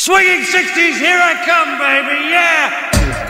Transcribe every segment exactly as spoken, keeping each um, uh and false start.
Swinging sixties, here I come, baby, yeah!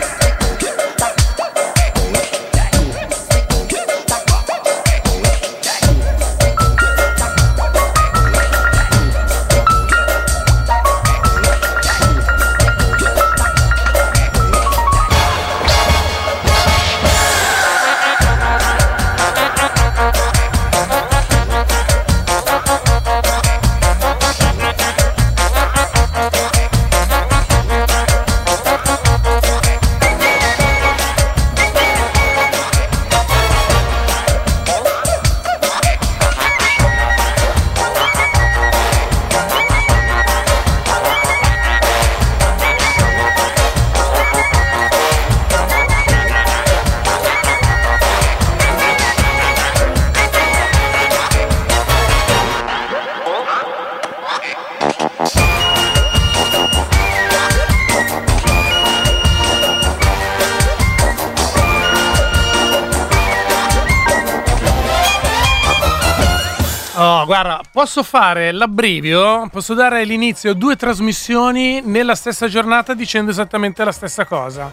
Oh, guarda, posso fare l'abbrivio, posso dare l'inizio a due trasmissioni nella stessa giornata dicendo esattamente la stessa cosa.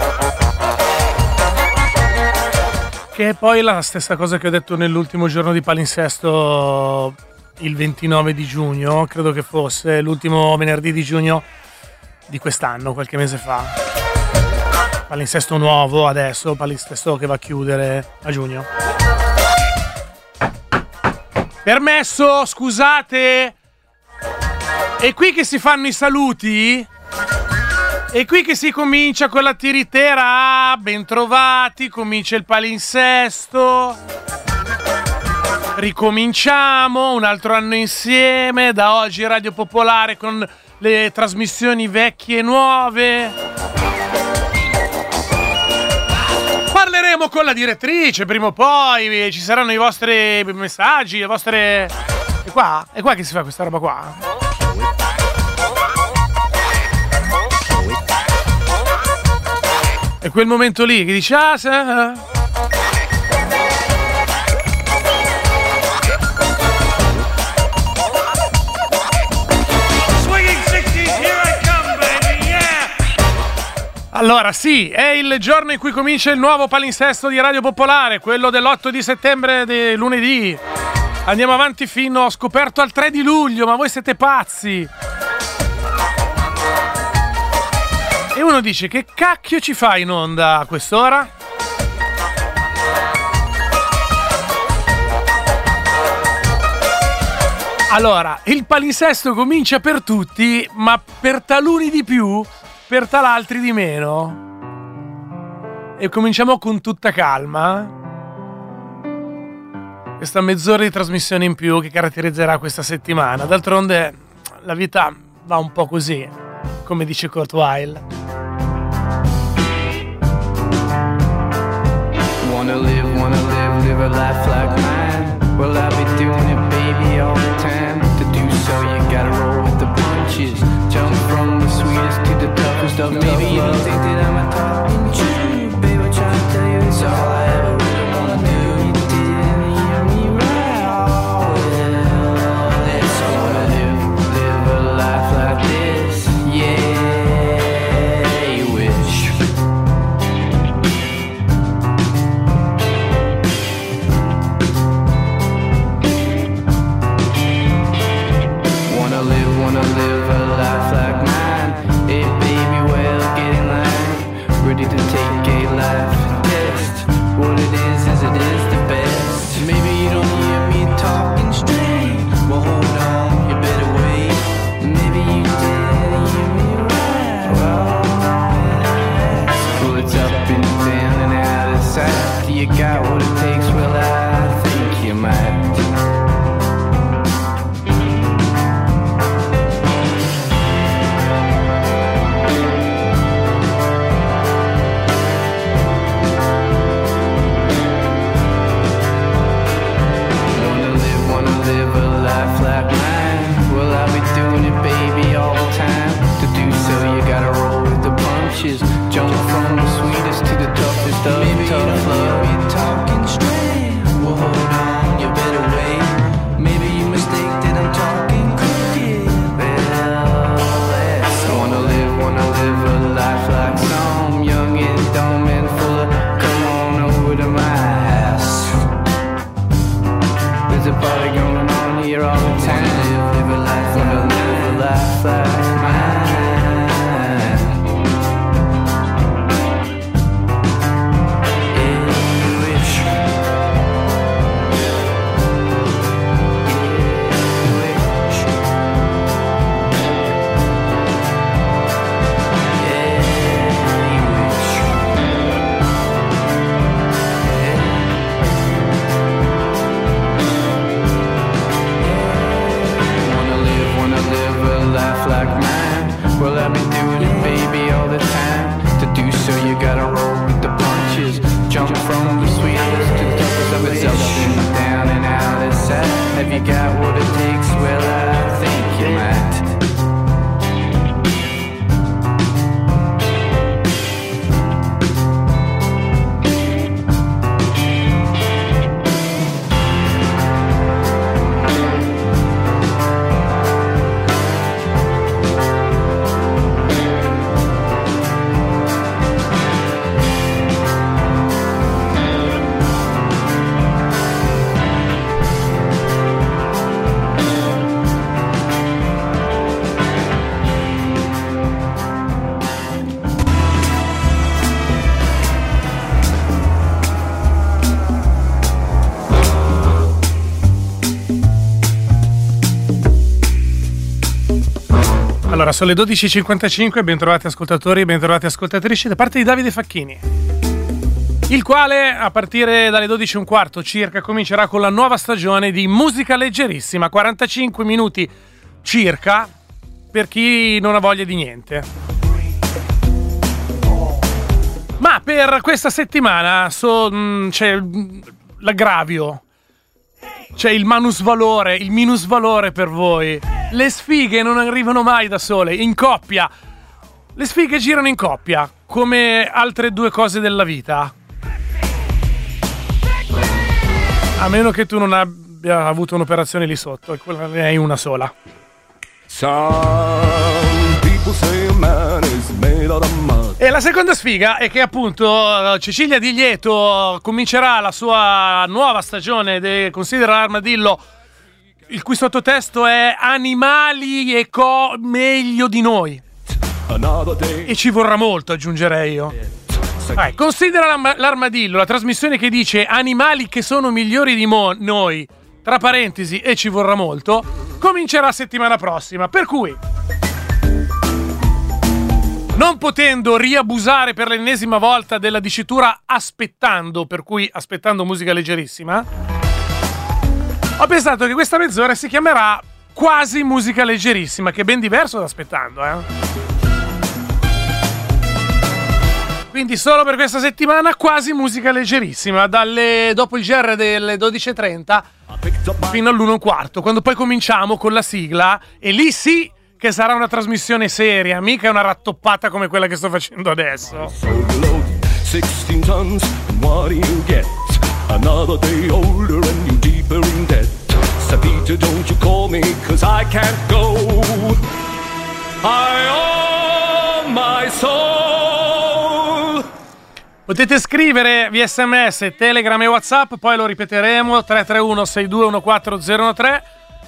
Che è poi la stessa cosa che ho detto nell'ultimo giorno di palinsesto, il ventinove di giugno, credo che fosse l'ultimo venerdì di giugno di quest'anno, qualche mese fa. Palinsesto nuovo adesso, palinsesto che va a chiudere a giugno. Permesso, scusate. È qui che si fanno i saluti? È qui che si comincia con la tiritera? Bentrovati, comincia il palinsesto. Ricominciamo, un altro anno insieme. Da oggi Radio Popolare con le trasmissioni vecchie e nuove. Parleremo con la direttrice prima o poi, ci saranno i vostri messaggi, le vostre... È qua? È qua che si fa questa roba qua? È quel momento lì che dici ah, se... Allora sì, è il giorno in cui comincia il nuovo palinsesto di Radio Popolare, quello dell'otto di settembre di lunedì. Andiamo avanti fino, ho scoperto al tre di luglio, ma voi siete pazzi. E uno dice, che cacchio ci fai in onda a quest'ora? Allora, il palinsesto comincia per tutti, ma per taluni di più, per talaltri di meno. E cominciamo con tutta calma. Questa mezz'ora di trasmissione in più che caratterizzerà questa settimana. D'altronde la vita va un po' così, come dice Kurt Weill. Wanna live, wanna live, live a life like mine. Well, I'll be doing it, baby, all the time. To do so, you gotta roll with the punches. Jump from the sweetest to the toughest of maybe you don't think that I'm a talking true. Baby, I'm trying to tell you it's all I ever really wanna do. You didn't hear me right. Oh, well, let's wanna live, live a life like this. Yeah, you wish. Wanna live, wanna live a life like mine. Hey baby, well, get in line. Ready to take a life test. What it is, is it is the best. Maybe you don't hear me talking straight. Well, hold on, you better wait. Maybe you didn't hear me right. Well, well, it's up and down and out of sight. You got what it takes, well, I think you might. life like mine. Well, I've been doing it, baby, all the time. To do so, you gotta roll with the punches. Jump from the sweetest to the toughest of it. Up and down and out of sight. Have you got what it takes? Well, I think you might. Allora, sono le dodici e cinquantacinque, bentrovati ascoltatori, bentrovati ascoltatrici da parte di Davide Facchini, il quale a partire dalle dodici e un quarto circa comincerà con la nuova stagione di Musica Leggerissima, quarantacinque minuti circa per chi non ha voglia di niente. Ma per questa settimana so, mh, c'è l'aggravio, c'è il manusvalore, il minusvalore per voi. Le sfighe non arrivano mai da sole, in coppia. Le sfighe girano in coppia, come altre due cose della vita. A meno che tu non abbia avuto un'operazione lì sotto, e quella ne hai una sola. E la seconda sfiga è che appunto Cecilia Di Lieto comincerà la sua nuova stagione di Considera l'Armadillo, il cui sottotesto è Animali e co meglio di noi. E ci vorrà molto, aggiungerei io. Vai, Considera l'Armadillo, la trasmissione che dice animali che sono migliori di mo- noi, tra parentesi, e ci vorrà molto, comincerà settimana prossima. Per cui, non potendo riabusare per l'ennesima volta della dicitura aspettando, per cui aspettando musica leggerissima, ho pensato che questa mezz'ora si chiamerà quasi musica leggerissima, che è ben diverso da aspettando, eh? Quindi solo per questa settimana quasi musica leggerissima, dalle dopo il G R delle dodici e trenta fino all'uno e un quarto, quando poi cominciamo con la sigla, e lì sì che sarà una trasmissione seria, mica una rattoppata come quella che sto facendo adesso. sixteen tons, and what do you get? Another day older and you deeper in debt. Sabita, don't you call me, cause I can't go. I owe my soul. Potete scrivere via sms, telegram e whatsapp, poi lo ripeteremo, tre tre uno sei due uno quattro zero uno tre.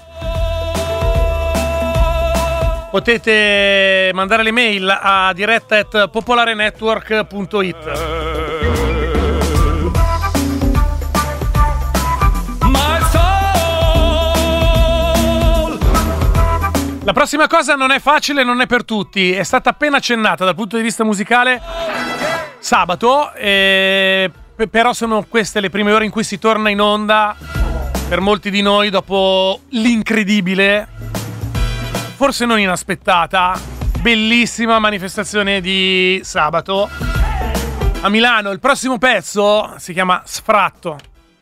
Potete mandare le mail a diretta at popolarenetwork punto it. La prossima cosa non è facile, non è per tutti, è stata appena accennata dal punto di vista musicale sabato, eh, però sono queste le prime ore in cui si torna in onda per molti di noi dopo l'incredibile, forse non inaspettata, bellissima manifestazione di sabato a Milano. Il prossimo pezzo si chiama Sfratto.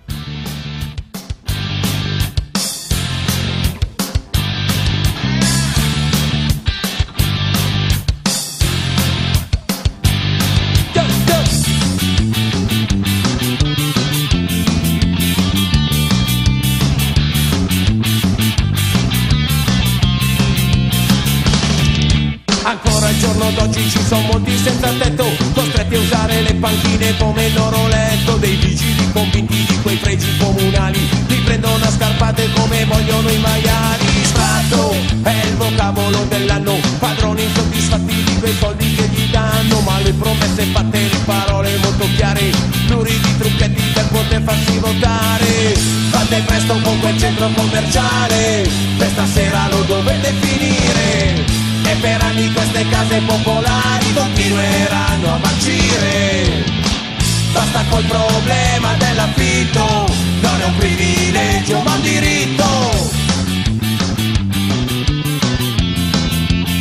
Ancora al giorno d'oggi ci sono molti senza tetto, costretti a usare le panchine come il loro letto. Dei vigili convinti di quei fregi comunali, li prendono a scarpate come vogliono i maiali. Sfratto è il vocabolo dell'anno, padroni insoddisfatti di quei soldi che gli danno. Ma le promesse fatte, le parole molto chiare, pluridi trucchetti per poter farsi votare. Fate presto con quel centro commerciale, questa sera lo dovete finire. E per anni queste case popolari continueranno a marcire. Basta col problema dell'affitto, non è un privilegio ma un diritto.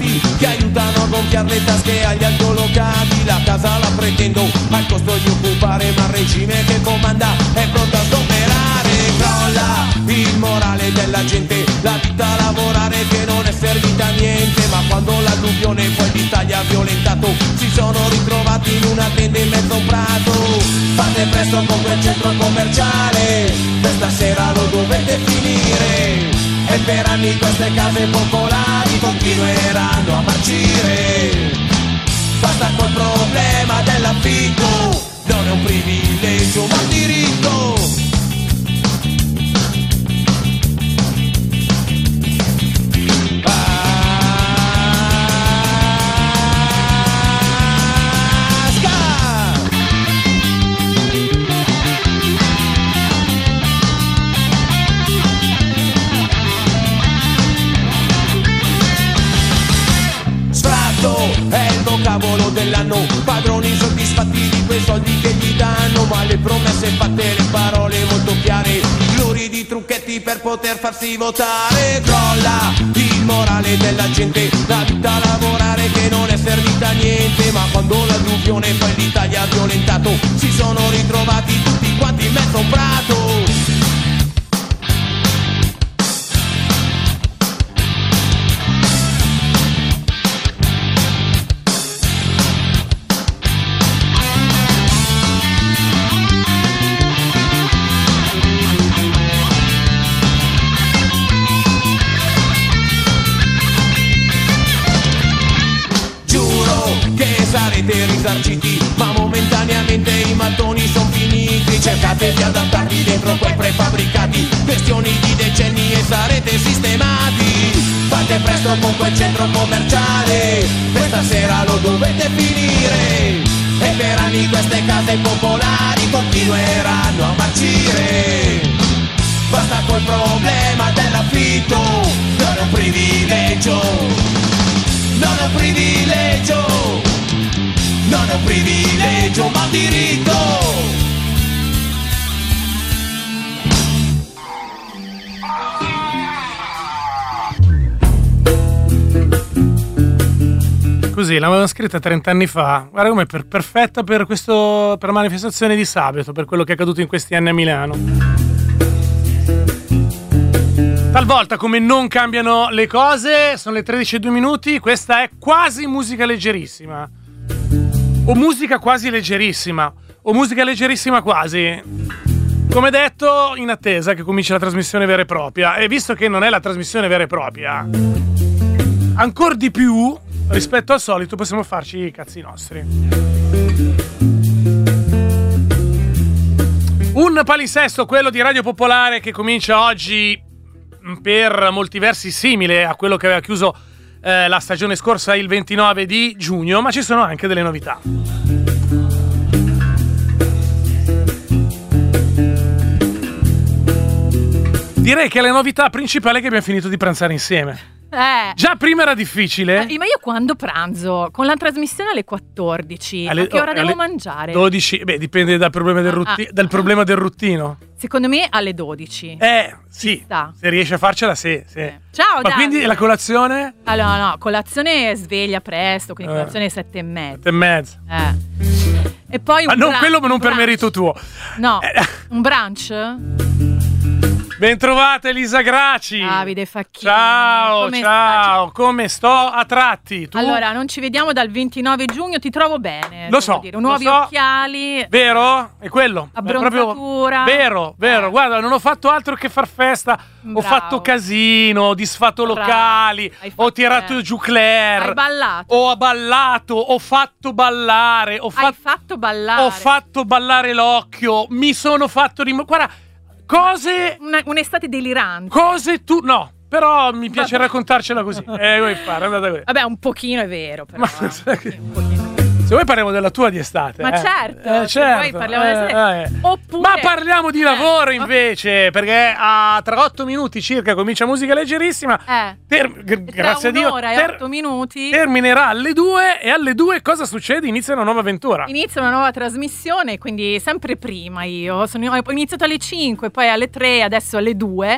soldi che aiutano a gonfiare le tasche agli altolocati. La casa la pretendo al costo di occupare, ma il regime che comanda è pronto a sgomberare. Crolla il morale della gente, la vita a lavorare che non è servita a niente. Ma quando l'alluvione poi l'Italia ha violentato, si sono ritrovati in una tenda in mezzo a un prato. Fate presto con quel centro commerciale, questa sera lo dovete finire. E per anni queste case popolari continueranno a marcire. Basta col problema dell'affitto, non è un privilegio ma un diritto. È il vocabolo dell'anno, padroni soddisfatti di quei soldi che gli danno, ma le promesse fatte, le parole molto chiare, gloridi trucchetti per poter farsi votare. Crolla il morale della gente, la vita a lavorare che non è servita a niente. Ma quando l'alluvione poi l'Italia ha violentato, si sono ritrovati tutti quanti in mezzo a un prato. Sarete risarciti, ma momentaneamente i mattoni sono finiti. Cercate di adattarvi dentro quei prefabbricati, questioni di decenni e sarete sistemati. Fate presto con quel centro commerciale, questa sera lo dovete finire. E per anni queste case popolari continueranno a marcire. Basta col problema dell'affitto, non è un privilegio, non è un privilegio. Non è un privilegio ma un diritto. Così l'avevano scritta trent'anni fa. Guarda come per, perfetta per questo, per la manifestazione di sabato, per quello che è accaduto in questi anni a Milano. Talvolta, come non cambiano le cose, sono le tredici e due minuti, questa è quasi musica leggerissima. O musica quasi leggerissima, o musica leggerissima quasi. Come detto, in attesa che cominci la trasmissione vera e propria. E visto che non è la trasmissione vera e propria, ancora di più rispetto al solito possiamo farci i cazzi nostri. Un palinsesto, quello di Radio Popolare, che comincia oggi per molti versi simile a quello che aveva chiuso Eh, la stagione scorsa il ventinove di giugno, ma ci sono anche delle novità. Direi che la novità principale è che abbiamo finito di pranzare insieme. Eh. Già prima era difficile. Eh, ma io quando pranzo? Con la trasmissione alle quattordici. Alle, a che ora oh, devo alle mangiare? dodici. Beh, dipende dal problema del, rutti- ah. dal problema del ruttino. Secondo me alle dodici. Eh, sì. Sta. Se riesci a farcela, sì. sì. Eh. Ciao, Ma Davide. Quindi la colazione? Allora, no, colazione sveglia presto, quindi eh. colazione sette e mezza. Sette e mezza. Eh. E poi un Ma non brunch, quello, ma non per brunch. merito tuo. No, eh. un brunch? Bentrovata Elisa Graci. Davide Facchini. Ciao, come ciao. Stai? Come sto a tratti? Tu? Allora, non ci vediamo dal ventinove giugno, ti trovo bene. Lo so. Dire. Nuovi lo so. occhiali. Vero? È quello. Abbronzatura. È proprio vero, vero. Eh. Guarda, non ho fatto altro che far festa. Bravo. Ho fatto casino, ho disfatto Bravo. locali, ho tirato bene. giù Claire. Hai ballato. Ho ballato, ho fatto ballare. Ho Hai fat- fatto ballare. Ho fatto ballare l'occhio. Mi sono fatto rim- Guarda, cose. Una, un'estate delirante. Cose tu. No. Però mi piace raccontarcela così. Eh, vuoi fare? Andate così. Vabbè, un pochino è vero, però. Ma, eh. Sì, un pochino. Se vuoi parliamo della tua di estate. Ma eh. certo, eh, se certo. vuoi parliamo eh, dell'estate. eh. Oppure... Ma parliamo di lavoro eh. invece, perché a tra otto minuti circa comincia musica leggerissima. Eh. Ter- g- grazie a Dio. Un'ora e ter- otto minuti. Terminerà alle due e alle due cosa succede? Inizia una nuova avventura. Inizia una nuova trasmissione, quindi sempre prima io. Sono, ho iniziato alle cinque, poi alle tre, adesso alle due.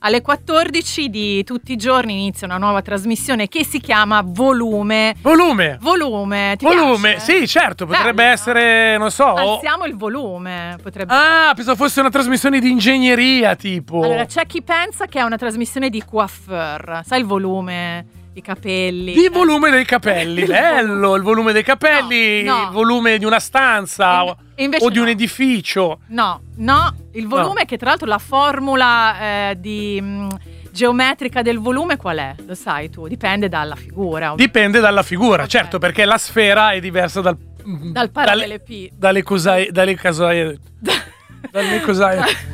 alle quattordici di tutti i giorni inizia una nuova trasmissione che si chiama Volume. Volume. Volume, ti Volume, piace? sì, certo, potrebbe Bello. essere, non so. Alziamo il volume, potrebbe. Ah, pensavo fosse una trasmissione di ingegneria, tipo. Allora, c'è chi pensa che è una trasmissione di coiffeur, sai il volume, i capelli. Il volume dei capelli, Il bello, il volume dei capelli, No, no. il volume di una stanza E- e invece o di un no. edificio. No, no, il volume No. che tra l'altro la formula eh, di mh, geometrica del volume qual è? Lo sai tu, dipende dalla figura. Dipende dalla figura, Ok. certo, perché la sfera è diversa dal Dal parallelepipedo. dalle cosaie, dalle casaie, dalle cosaie.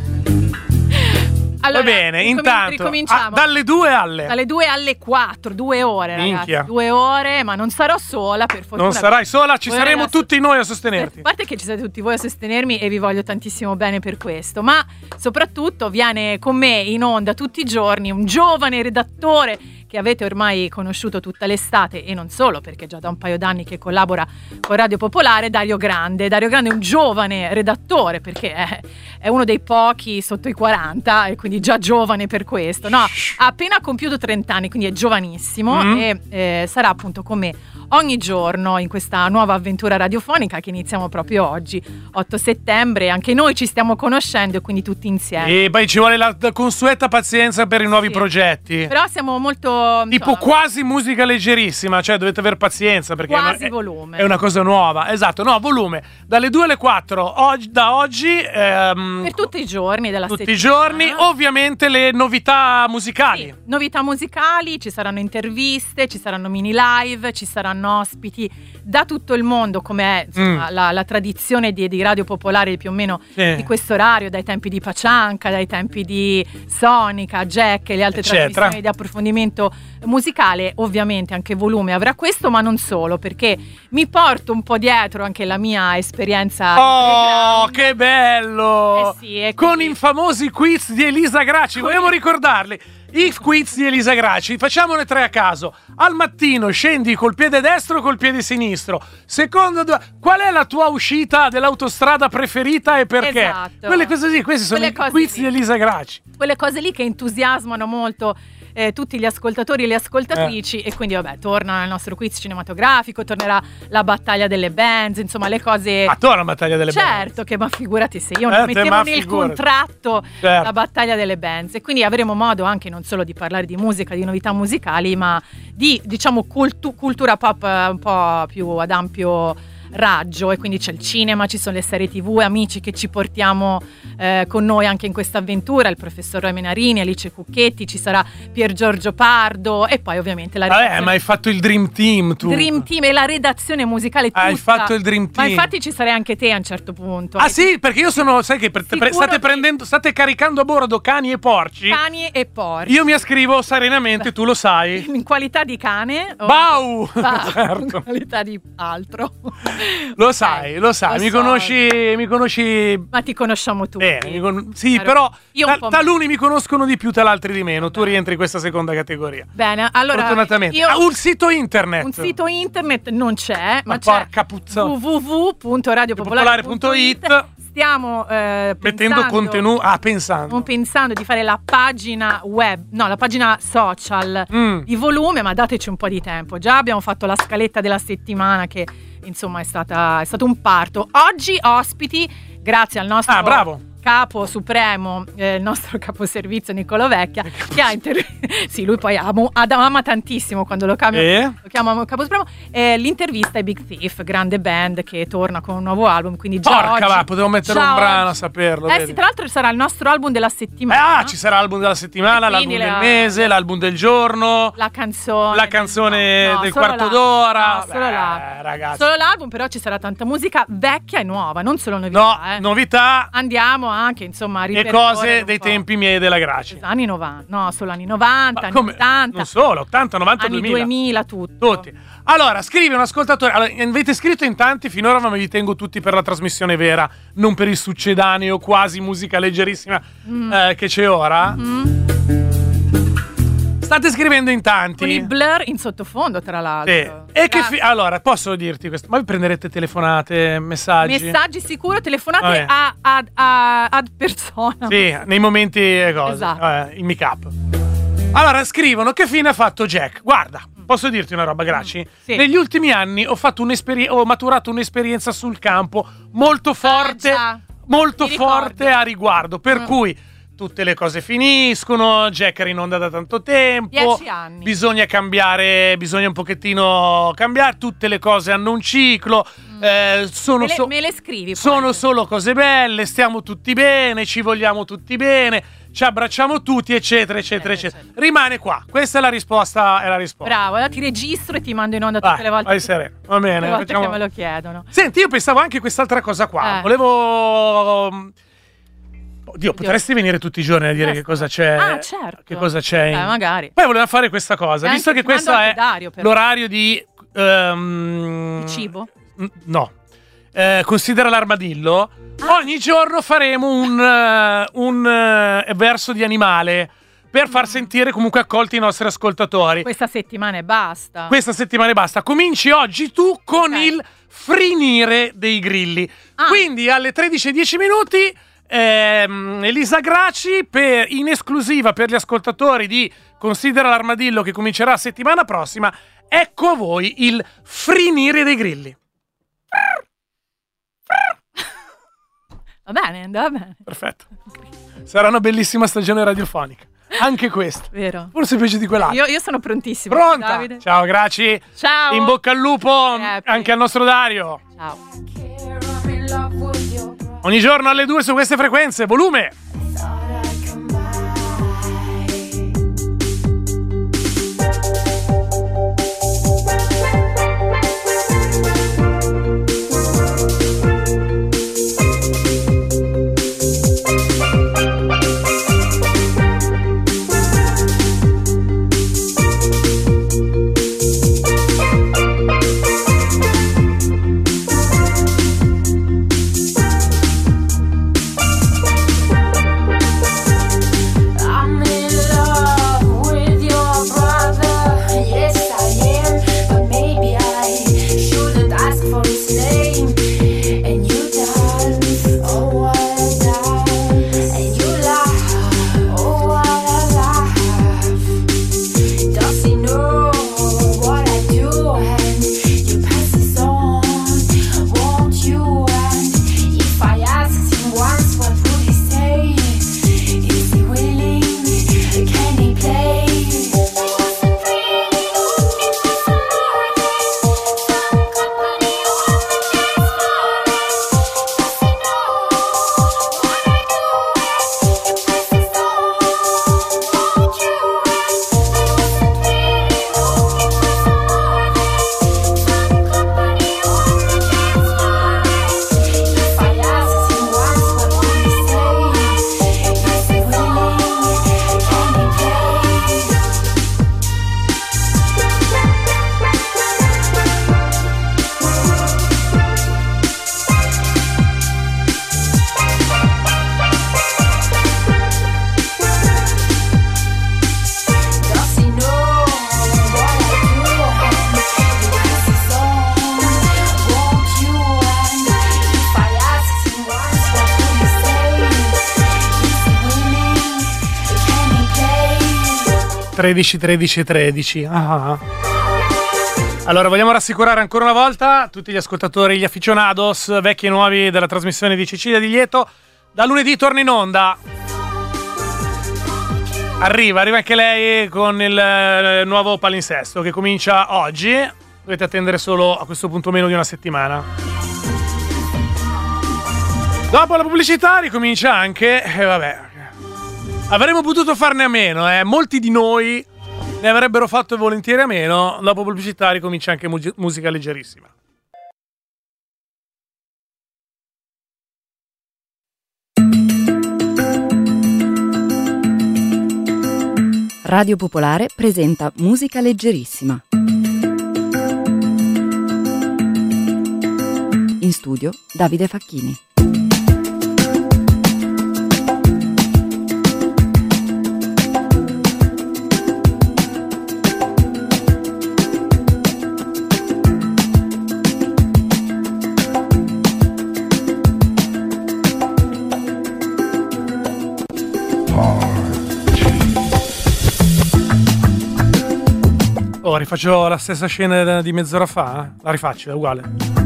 Allora, Va bene, ricom- intanto ricominciamo. ah, dalle due alle Dalle due alle quattro, due ore, Minchia. ragazzi. Due ore, ma non sarò sola, per fortuna. non sarai sola, ci Voi saremo ragazzi- tutti noi a A sostenerti. parte che ci siete tutti voi a sostenermi e vi voglio tantissimo bene per questo, ma soprattutto viene con me in onda tutti i giorni un giovane redattore che avete ormai conosciuto tutta l'estate e non solo, perché già da un paio d'anni che collabora con Radio Popolare, Dario Grande. Dario Grande è un giovane redattore perché è, è uno dei pochi sotto i quaranta e quindi già giovane per questo. No, ha appena compiuto trenta anni, quindi è giovanissimo Mm. e eh, sarà appunto con me ogni giorno in questa nuova avventura radiofonica che iniziamo proprio oggi, otto settembre. Anche noi ci stiamo conoscendo e quindi tutti insieme. E poi ci vuole la la consueta pazienza per i nuovi Sì. progetti. Però siamo molto Tipo insomma, quasi musica leggerissima, cioè dovete aver pazienza perché quasi è, una- volume. è una cosa nuova. Esatto, no, volume. Dalle due alle quattro, oggi, da oggi, ehm, per tutti i giorni della tutti i settimana. giorni, ovviamente le novità musicali. Sì, novità musicali, ci saranno interviste, ci saranno mini live, ci saranno ospiti da tutto il mondo, come è insomma, Mm. la, la tradizione di, di Radio Popolare più o meno Sì. di questo orario, dai tempi di Pacianca, dai tempi di Sonica, Jack e le altre Eccetera. trasmissioni di approfondimento musicale. Ovviamente anche Volume avrà questo, ma non solo, perché mi porto un po' dietro anche la mia esperienza di Oh, playground. che bello! Eh sì, e Con quindi- i famosi quiz di Elisa Gracci, vogliamo ricordarli? I quiz di Elisa Gracci, facciamone tre a caso. Al mattino scendi col piede destro o col piede sinistro. Secondo due, qual è la tua uscita dell'autostrada preferita e perché? Esatto. Quelle cose lì, questi sono Quelle i cose quiz lì. di Elisa Gracci. Quelle cose lì che entusiasmano molto eh, tutti gli ascoltatori e le ascoltatrici Eh. e quindi vabbè torna il nostro quiz cinematografico, tornerà la battaglia delle bands, insomma le cose. Ah, tu la battaglia delle Certo, che ma figurati se io Eh, non te, mettevo ma nel figurati. contratto Certo. la battaglia delle bands e quindi avremo modo anche non solo di parlare di musica, di novità musicali, ma di diciamo cultu- cultura pop eh, un po' più ad ampio raggio, e quindi c'è il cinema, ci sono le serie tv, amici che ci portiamo eh, con noi anche in questa avventura, il professor Roy Menarini, Alice Cucchetti, ci sarà Pier Giorgio Pardo e poi ovviamente la Vabbè, redazione- ma hai fatto il Dream Team tu. Dream Team e la redazione musicale tutta. Hai fatto il Dream Ma Team. infatti ci sarei anche te a un certo punto. Ah E sì, perché io sono, sai che pre- Sicuro pre- state che- prendendo, state caricando a bordo cani e porci. Cani e porci. Io mi ascrivo serenamente, tu lo sai. In qualità di cane o Bau! Bau, Certo. in qualità di altro. Lo sai, lo sai, Lo mi so. conosci, mi conosci Ma ti conosciamo tutti. bene. mi con- Sì, Chiaro. però Io un ta- po' taluni mi conoscono di più, tal'altri di meno. Tu rientri in questa seconda categoria. Bene, allora Fortunatamente. io Ah, un sito internet. un sito internet non c'è, ma, Ma c'è porca puzza. w w w punto radio popolare punto it. Stiamo eh, Mettendo pensando- contenuti. Ah, pensando. Stiamo pensando di fare la pagina web, no, la pagina social Mm. di Volume, ma dateci un po' di tempo. Già abbiamo fatto la scaletta della settimana che insomma è stata è stato un parto. Oggi ospiti, grazie al nostro Ah, bravo. capo supremo, eh, il nostro caposervizio Niccolo Vecchia, che ha inter- sì, lui poi ama, ad- ama tantissimo quando lo, cambio, Eh? lo chiamo capo supremo. Eh, l'intervista ai Big Thief, grande band che torna con un nuovo album, quindi già Porca oggi, va, potevo mettere già un brano oggi- a saperlo. Eh vedi. sì, tra l'altro sarà il nostro album della Eh, settimana. ah, ci sarà l'album della settimana, E l'album quindi del la- mese, l'album del giorno, La canzone la canzone no, no, del solo quarto la- d'ora. no, solo Beh, l'album. ragazzi. Solo l'album, però ci sarà tanta musica vecchia e nuova, non solo novità. No, eh. novità Andiamo anche, insomma, a e ripercorrere cose un dei po'. tempi miei e della Gracia. Anni novanta, no, solo anni novanta, Ma anni come? ottanta, Non solo, ottanta, novanta, anni duemila. duemila, tutto. Tutti. Allora, scrive un ascoltatore. Allora, avete scritto in tanti finora, ma me li tengo tutti per la trasmissione vera, non per il succedaneo quasi musica leggerissima Mm. eh, che c'è ora. Mm. State scrivendo in tanti. Con il blur in sottofondo, tra l'altro. Sì. E che fi- allora, posso dirti questo? Ma vi prenderete telefonate, messaggi? Messaggi sicuro, telefonate Vabbè. a, a, a, ad persona. Sì, nei momenti e cose. Esatto. Vabbè, il make up. Allora, scrivono che fine ha fatto Jack. Guarda, posso dirti una roba, Graci? Sì. Negli ultimi anni ho fatto un'esperienza, ho maturato un'esperienza sul campo molto forte, già. molto Mi ricordo. forte a riguardo. Per Mm. cui tutte le cose finiscono, Jack era in onda da tanto tempo. Dieci anni. Bisogna cambiare, bisogna un pochettino cambiare. Tutte le cose hanno un ciclo. Eh, sono Me le, so- me le scrivi poi. sono solo cose belle, stiamo tutti bene, ci vogliamo tutti bene, ci abbracciamo tutti, eccetera, eccetera, Eh, eccetera. certo. Rimane qua. Questa è la risposta, è la risposta. Bravo, allora ti registro e ti mando in onda tutte Vai, le volte, vai che, sereno. Va tutte bene. le volte facciamo- che me lo chiedono. Senti, io pensavo anche quest'altra cosa qua. Eh. Volevo... Oddio, potresti venire tutti i giorni a dire Eh, che cosa c'è. Ah, certo. Che cosa c'è. in- Eh, magari. Poi volevamo fare questa cosa, E visto anche che ti mando questo è anche Dario, però. l'orario di... ehm, Di cibo? n- No. Eh, considera l'armadillo. Ah. Ogni giorno faremo un, eh, un eh, verso di animale per far sentire comunque accolti i nostri ascoltatori. Questa settimana e basta. Questa settimana e basta. Cominci oggi tu con Ok. il frinire dei grilli. Ah. Quindi alle tredici e dieci minuti ehm, Elisa Graci per, in esclusiva per gli ascoltatori di Considera l'armadillo, che comincerà settimana prossima. Ecco a voi il frinire dei grilli. Va bene, va bene. Perfetto. Sarà una bellissima stagione radiofonica. Anche questa. Vero. Forse peggio di quell'altra. Io, io sono prontissima. Pronta? Davide. Ciao, Graci. Ciao. In bocca al lupo Happy. anche al nostro Dario. Ciao. Ogni giorno alle due su queste frequenze. Volume. I'm in love with your brother. Yes, I am. But maybe I shouldn't ask for his name. And you dance, oh what a dance. And you laugh, oh what a laugh. Does he know what I do? And you pass this on, won't you? And if I asked him once, what would he say? Is he willing? Can he play? If I asked him once, what would he say? Is he willing? Can he play? Does he know what I do? And pass this on, won't you? And if I asked him once, what would he say? Is he willing? Can he play? tredici, tredici, tredici. Ah. Allora, vogliamo rassicurare ancora una volta tutti gli ascoltatori, gli aficionados, vecchi e nuovi della trasmissione di Cecilia Di Lieto. Da lunedì torna in onda. Arriva, arriva anche lei con il eh, nuovo palinsesto che comincia oggi. Dovete attendere solo a questo punto meno di una settimana. Dopo la pubblicità ricomincia anche, e vabbè, avremmo potuto farne a meno, eh. Molti di noi ne avrebbero fatto volentieri a meno. Dopo pubblicità ricomincia anche mu- musica leggerissima. Radio Popolare presenta Musica Leggerissima. In studio Davide Facchini. rifaccio la stessa scena di mezz'ora fa? eh? La rifaccio, è uguale.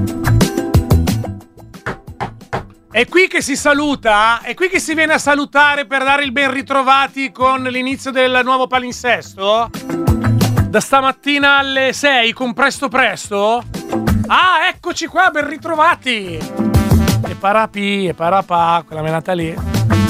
È qui che si saluta, è qui che si viene a salutare per dare il ben ritrovati con l'inizio del nuovo palinsesto? Da stamattina alle sei, con presto presto? Ah, eccoci qua, ben ritrovati! E parapi, e parapà, quella menata lì.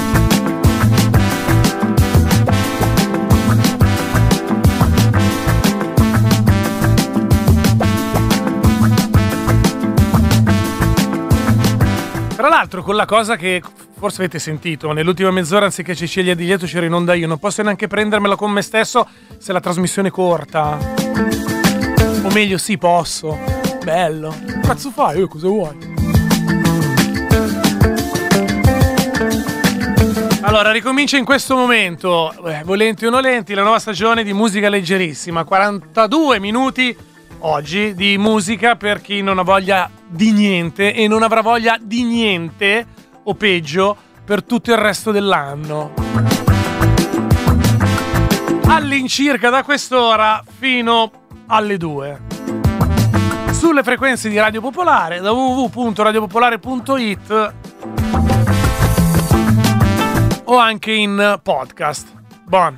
Tra l'altro, con la cosa che forse avete sentito, nell'ultima mezz'ora anziché Cecilia Di Lieto c'ero in onda io, non posso neanche prendermela con me stesso se la trasmissione è corta. O meglio, sì, posso. Bello. Che cazzo fai? Eh, cosa vuoi? Allora, ricomincia in questo momento, eh, volenti o nolenti, la nuova stagione di Musica Leggerissima. quarantadue minuti oggi di musica per chi non ha voglia di niente e non avrà voglia di niente, o peggio, per tutto il resto dell'anno. All'incirca da quest'ora fino alle due. Sulle frequenze di Radio Popolare, da w w w punto radio popolare punto i t o anche in podcast. Buon.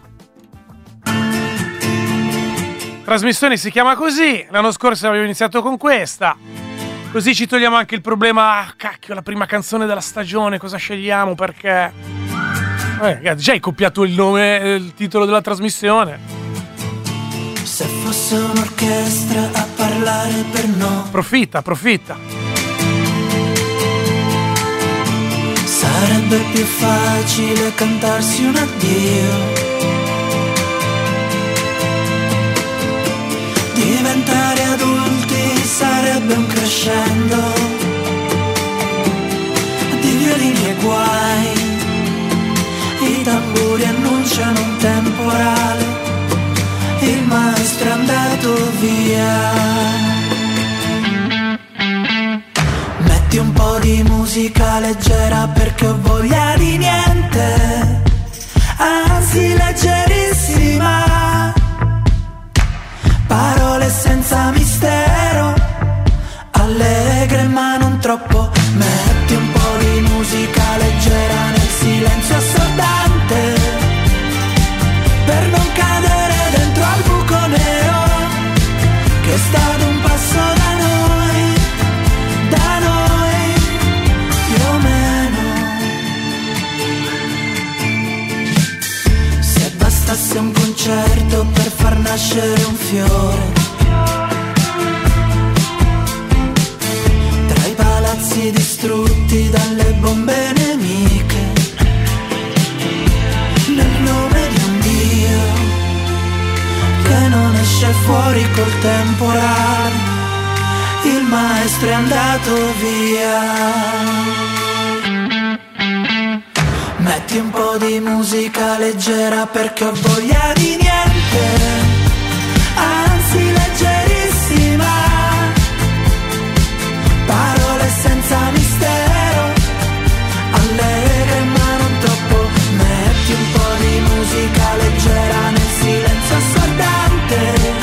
Trasmissione si chiama così, l'anno scorso avevo iniziato con questa, così ci togliamo anche il problema, ah, cacchio, la prima canzone della stagione, cosa scegliamo, perché... Eh, già hai copiato il nome, il titolo della trasmissione. Se fosse un'orchestra a parlare per noi, approfitta, approfitta. sarebbe più facile cantarsi un addio. Diventare adulti sarebbe un crescendo di violini e guai. I tamburi annunciano un temporale, il maestro è andato via. Metti un po' di musica leggera perché ho voglia di niente, anzi leggerissima. Parole senza mistero, allegre ma non troppo. Metti un po' di musica leggera nel silenzio assordante, per non cadere dentro al buco nero che sta ad un passo da noi, da noi più o meno. Se bastasse un concerto per far nascere un fiore, tra i palazzi distrutti dalle bombe nemiche, nel nome di un Dio che non esce fuori col temporale, il maestro è andato via. Metti un po' di musica leggera perché ho voglia di niente, anzi leggerissima. Parole senza mistero, allegre ma non troppo. Metti un po' di musica leggera nel silenzio assordante,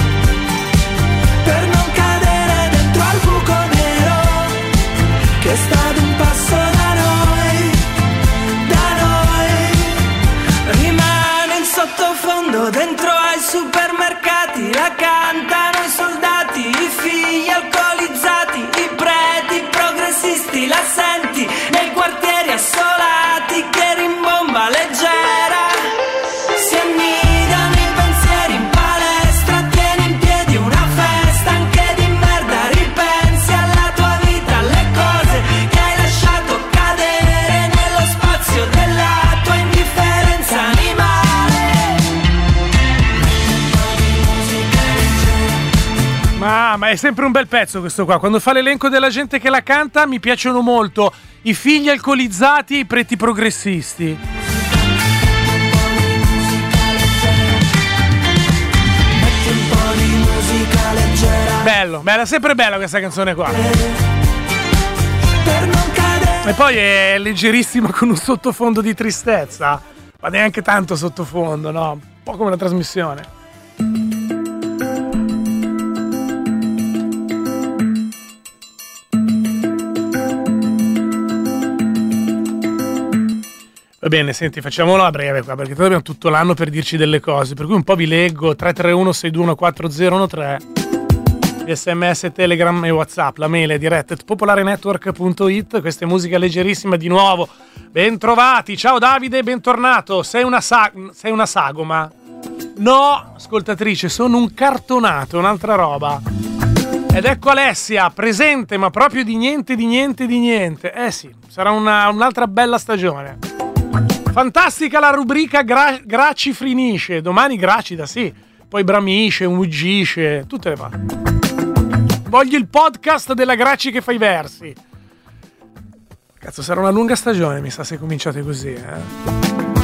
per non cadere dentro al buco nero che sta ad un passo da noi, da noi. Rimane in sottofondo dentro ai supermercati, la cantano i soldati, i figli alcolizzati, i preti progressisti, la senti nei quartieri assolati che rimbomba leggera. Si annidano i pensieri in palestra, tieni in piedi una festa anche di merda. Ripensi alla tua vita, alle cose che hai lasciato cadere nello spazio della tua indifferenza animale. Ma, ma è sempre un bel pezzo questo qua. Quando fa l'elenco della gente che la canta mi piacciono molto i figli alcolizzati e i preti progressisti. Bello, bella, sempre bella questa canzone qua. E poi è leggerissima con un sottofondo di tristezza, ma neanche tanto sottofondo, no? Un po' come una trasmissione. Va bene, senti, facciamolo a breve qua, perché tanto abbiamo tutto l'anno per dirci delle cose, per cui un po' vi leggo. Tre tre uno sei due uno quattro zero uno tre, sms, telegram e whatsapp. La mail è diretta at popolarenetwork punto it. Questa è musica leggerissima di nuovo. Bentrovati, ciao Davide, bentornato. Sei una, sa- sei una sagoma? No, ascoltatrice, sono un cartonato, un'altra roba. Ed ecco Alessia, presente, ma proprio di niente, di niente, di niente. Eh sì, sarà una, un'altra bella stagione. Fantastica la rubrica gra- Graci frinisce. Domani gracida, sì. Poi bramisce, muggisce, tutte le parti. Voglio il podcast della Graci che fa i versi. Cazzo, sarà una lunga stagione, mi sa, se cominciate così, eh.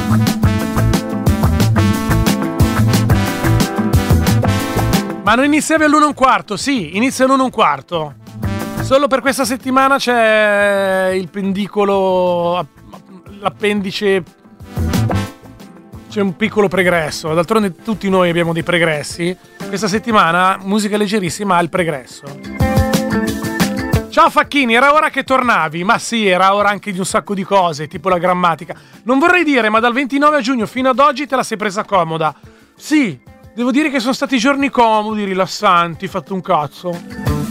Ma non iniziavi all'uno e un quarto? Sì, inizia all'uno e un quarto. Solo per questa settimana c'è il pendicolo, l'appendice, c'è un piccolo pregresso. D'altronde tutti noi abbiamo dei pregressi. Questa settimana musica leggerissima ha il pregresso. Ciao Facchini, era ora che tornavi. Ma sì, era ora anche di un sacco di cose, tipo la grammatica. Non vorrei dire, ma dal ventinove giugno fino ad oggi te la sei presa comoda. Sì, devo dire che sono stati giorni comodi, rilassanti, fatto un cazzo.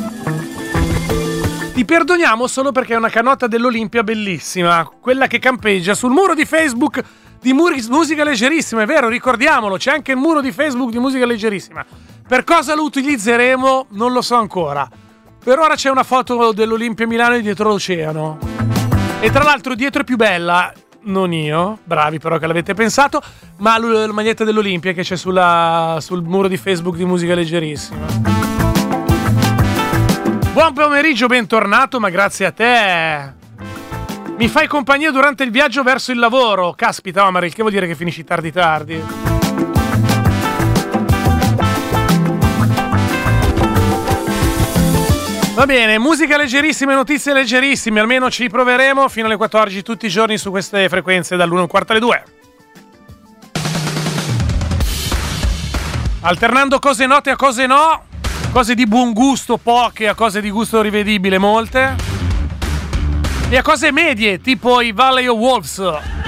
Ti perdoniamo solo perché è una canotta dell'Olimpia bellissima, quella che campeggia sul muro di Facebook di Muri- Musica Leggerissima, è vero, ricordiamolo, c'è anche il muro di Facebook di Musica Leggerissima. Per cosa lo utilizzeremo non lo so ancora. Per ora c'è una foto dell'Olimpia Milano di dietro l'oceano. E tra l'altro dietro è più bella, non io, bravi però che l'avete pensato, ma la maglietta dell'Olimpia che c'è sulla, sul muro di Facebook di Musica Leggerissima. Buon pomeriggio, bentornato, ma grazie a te. Mi fai compagnia durante il viaggio verso il lavoro. Caspita, Omar, il che vuol dire che finisci tardi tardi. Va bene, musica leggerissima e notizie leggerissime, almeno ci proveremo fino alle quattordici tutti i giorni su queste frequenze dall'uno e un quarto alle due. Alternando cose note a cose no, cose di buon gusto poche, a cose di gusto rivedibile molte, e a cose medie tipo i Valley of Wolves.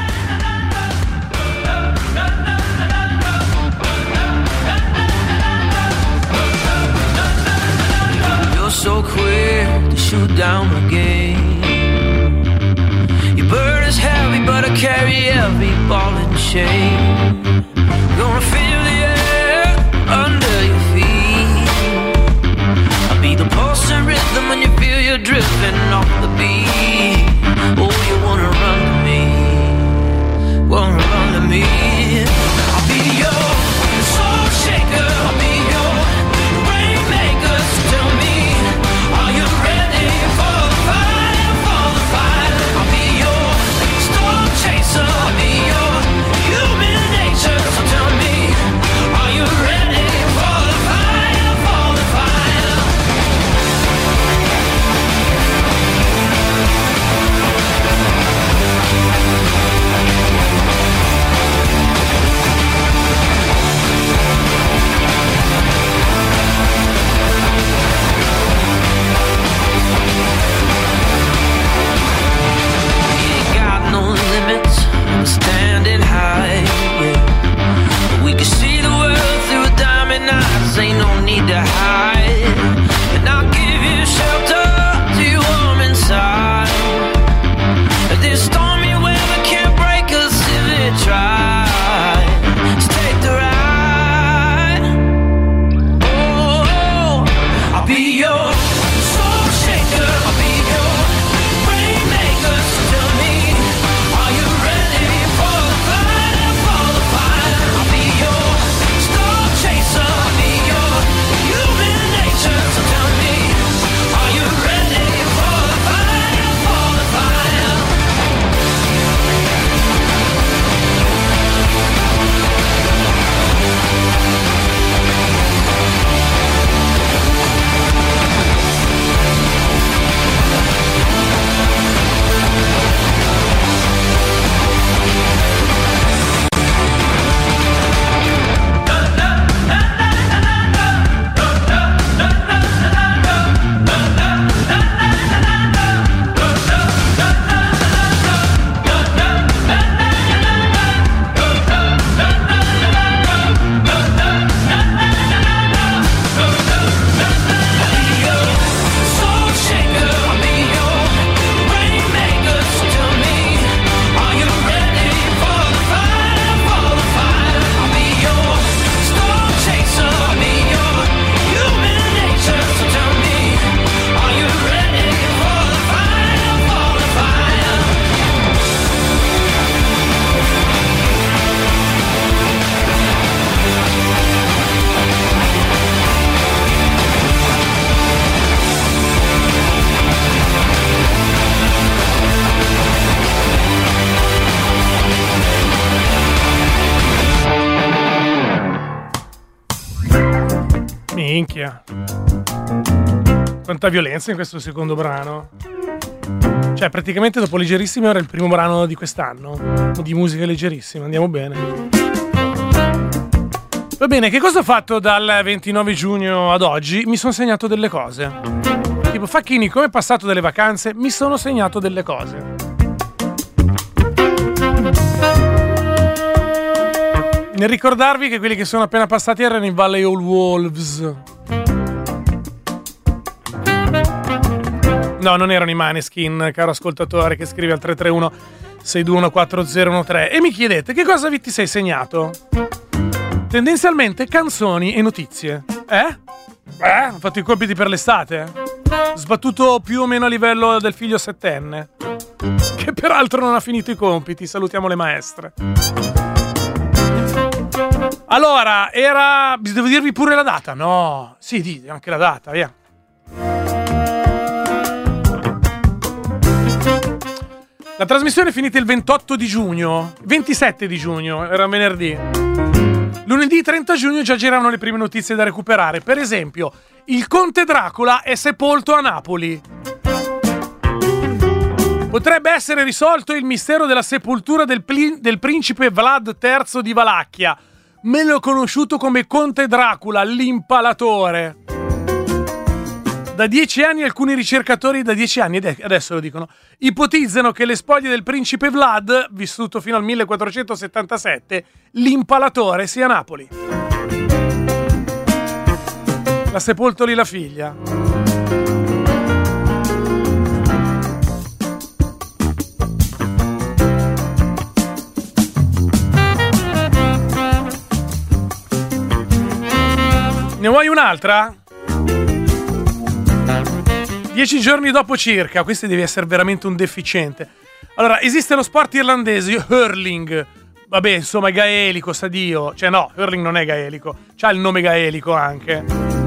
So quick to shoot down again. Your bird is heavy, but I carry every ball and chain. Gonna feel the air under your feet. I'll be the pulse and rhythm when you feel you're drifting off the beat. Oh, you wanna run to me, wanna run to me. I'll be your soul shaker, I'll be your rainmaker. So tell me, are you ready for the fight, for the fight? I'll be your storm chaser, I'll be your human Minchia. Quanta violenza in questo secondo brano. Cioè, praticamente dopo Leggerissimo era il primo brano di quest'anno di musica leggerissima. Andiamo bene. Va bene, che cosa ho fatto dal ventinove giugno ad oggi? Mi sono segnato delle cose. Tipo, Facchini, come è passato delle vacanze? Mi sono segnato delle cose. Nel ricordarvi che quelli che sono appena passati erano in Valley All Wolves. No, non erano i Maneskin, caro ascoltatore che scrive al tre tre uno sei due uno quattro zero uno tre. E mi chiedete, che cosa vi ti sei segnato? Tendenzialmente canzoni e notizie. Eh? Eh? Ho fatto i compiti per l'estate? Sbattuto più o meno a livello del figlio settenne, che peraltro non ha finito i compiti. Salutiamo le maestre. Allora, era... devo dirvi pure la data? No. Sì, di, anche la data, via. La trasmissione è finita il ventotto di giugno, ventisette di giugno, era venerdì. Lunedì trenta giugno già giravano le prime notizie da recuperare. Per esempio, il conte Dracula è sepolto a Napoli. Potrebbe essere risolto il mistero della sepoltura del, pli- del principe Vlad terzo di Valacchia, meglio conosciuto come conte Dracula, l'impalatore. Da dieci anni alcuni ricercatori, da dieci anni, adesso lo dicono, ipotizzano che le spoglie del principe Vlad, vissuto fino al millequattrocentosettantasette, l'impalatore sia Napoli. L'ha sepolto lì la figlia. Ne vuoi un'altra? Dieci giorni dopo circa, questo devi essere veramente un deficiente. Allora, esiste lo sport irlandese, hurling. Vabbè, insomma, è gaelico, sa Dio. Cioè no, hurling non è gaelico, c'ha il nome gaelico anche.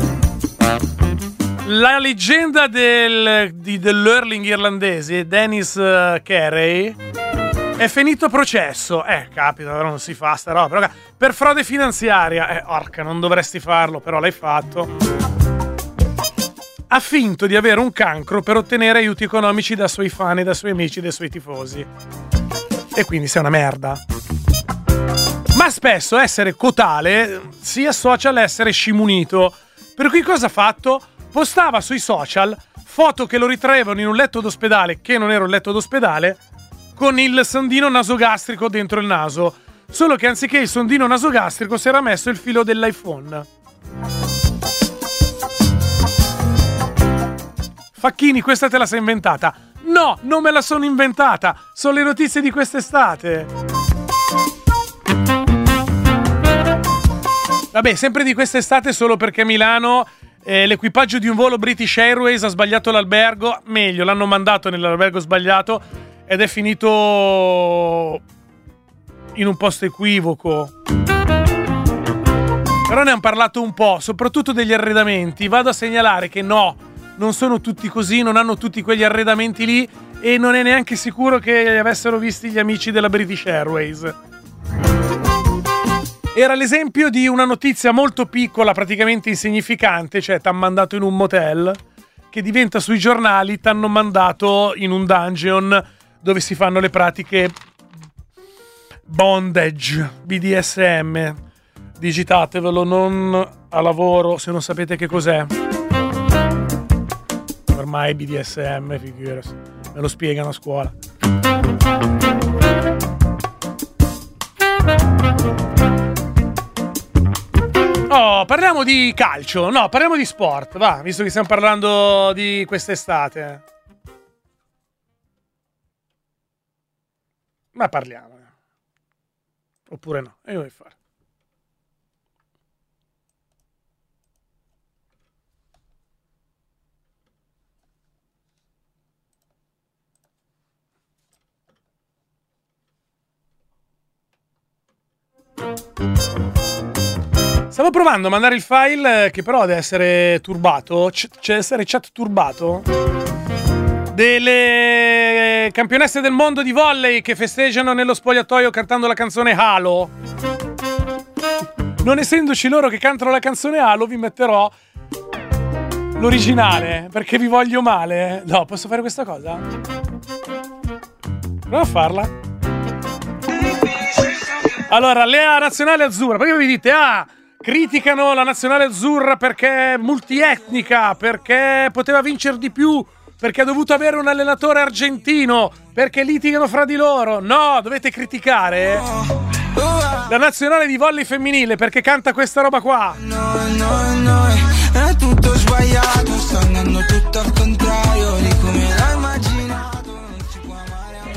La leggenda del, di, dell'hurling irlandese, Dennis uh, Carey, è finito a processo. Eh, capita, però non si fa sta roba. Però, per frode finanziaria. Eh, orca, non dovresti farlo, però l'hai fatto. Ha finto di avere un cancro per ottenere aiuti economici da suoi fan, dai suoi amici, dai suoi tifosi. E quindi sei una merda. Ma spesso essere cotale si associa all'essere scimunito. Per cui cosa ha fatto? Postava sui social foto che lo ritraevano in un letto d'ospedale, che non era un letto d'ospedale, con il sondino nasogastrico dentro il naso. Solo che anziché il sondino nasogastrico si era messo il filo dell'iPhone. Facchini, questa te la sei inventata? No, non me la sono inventata. Sono le notizie di quest'estate. Vabbè, sempre di quest'estate solo perché a Milano eh, l'equipaggio di un volo British Airways ha sbagliato l'albergo. Meglio, l'hanno mandato nell'albergo sbagliato ed è finito in un posto equivoco. Però ne hanno parlato un po', soprattutto degli arredamenti. Vado a segnalare che no, non sono tutti così, non hanno tutti quegli arredamenti lì e non è neanche sicuro che li avessero visti gli amici della British Airways. Era l'esempio di una notizia molto piccola, praticamente insignificante, cioè t'hanno mandato in un motel, che diventa sui giornali, t'hanno mandato in un dungeon dove si fanno le pratiche bondage, B D S M. Digitatevelo, non a lavoro se non sapete che cos'è. Ormai B D S M, figurati, me lo spiegano a scuola. Oh, parliamo di calcio, no, parliamo di sport, va, visto che stiamo parlando di quest'estate. Ma parliamo. Oppure no, e io vuoi fare. Stavo provando a mandare il file che però deve essere turbato, c- deve essere chat turbato, delle campionesse del mondo di volley che festeggiano nello spogliatoio cantando la canzone Halo. Non essendoci loro che cantano la canzone Halo, vi metterò L'originale, perché vi voglio male. No, posso fare questa cosa? Prova a farla. Allora, la nazionale azzurra, perché vi dite, ah, criticano la nazionale azzurra perché è multietnica, perché poteva vincere di più, perché ha dovuto avere un allenatore argentino, perché litigano fra di loro. No, dovete criticare la nazionale di volley femminile perché canta questa roba qua. No, no, no, è tutto sbagliato, sta andando tutto al contrario di come l'hai immaginato. Non si può amare a me.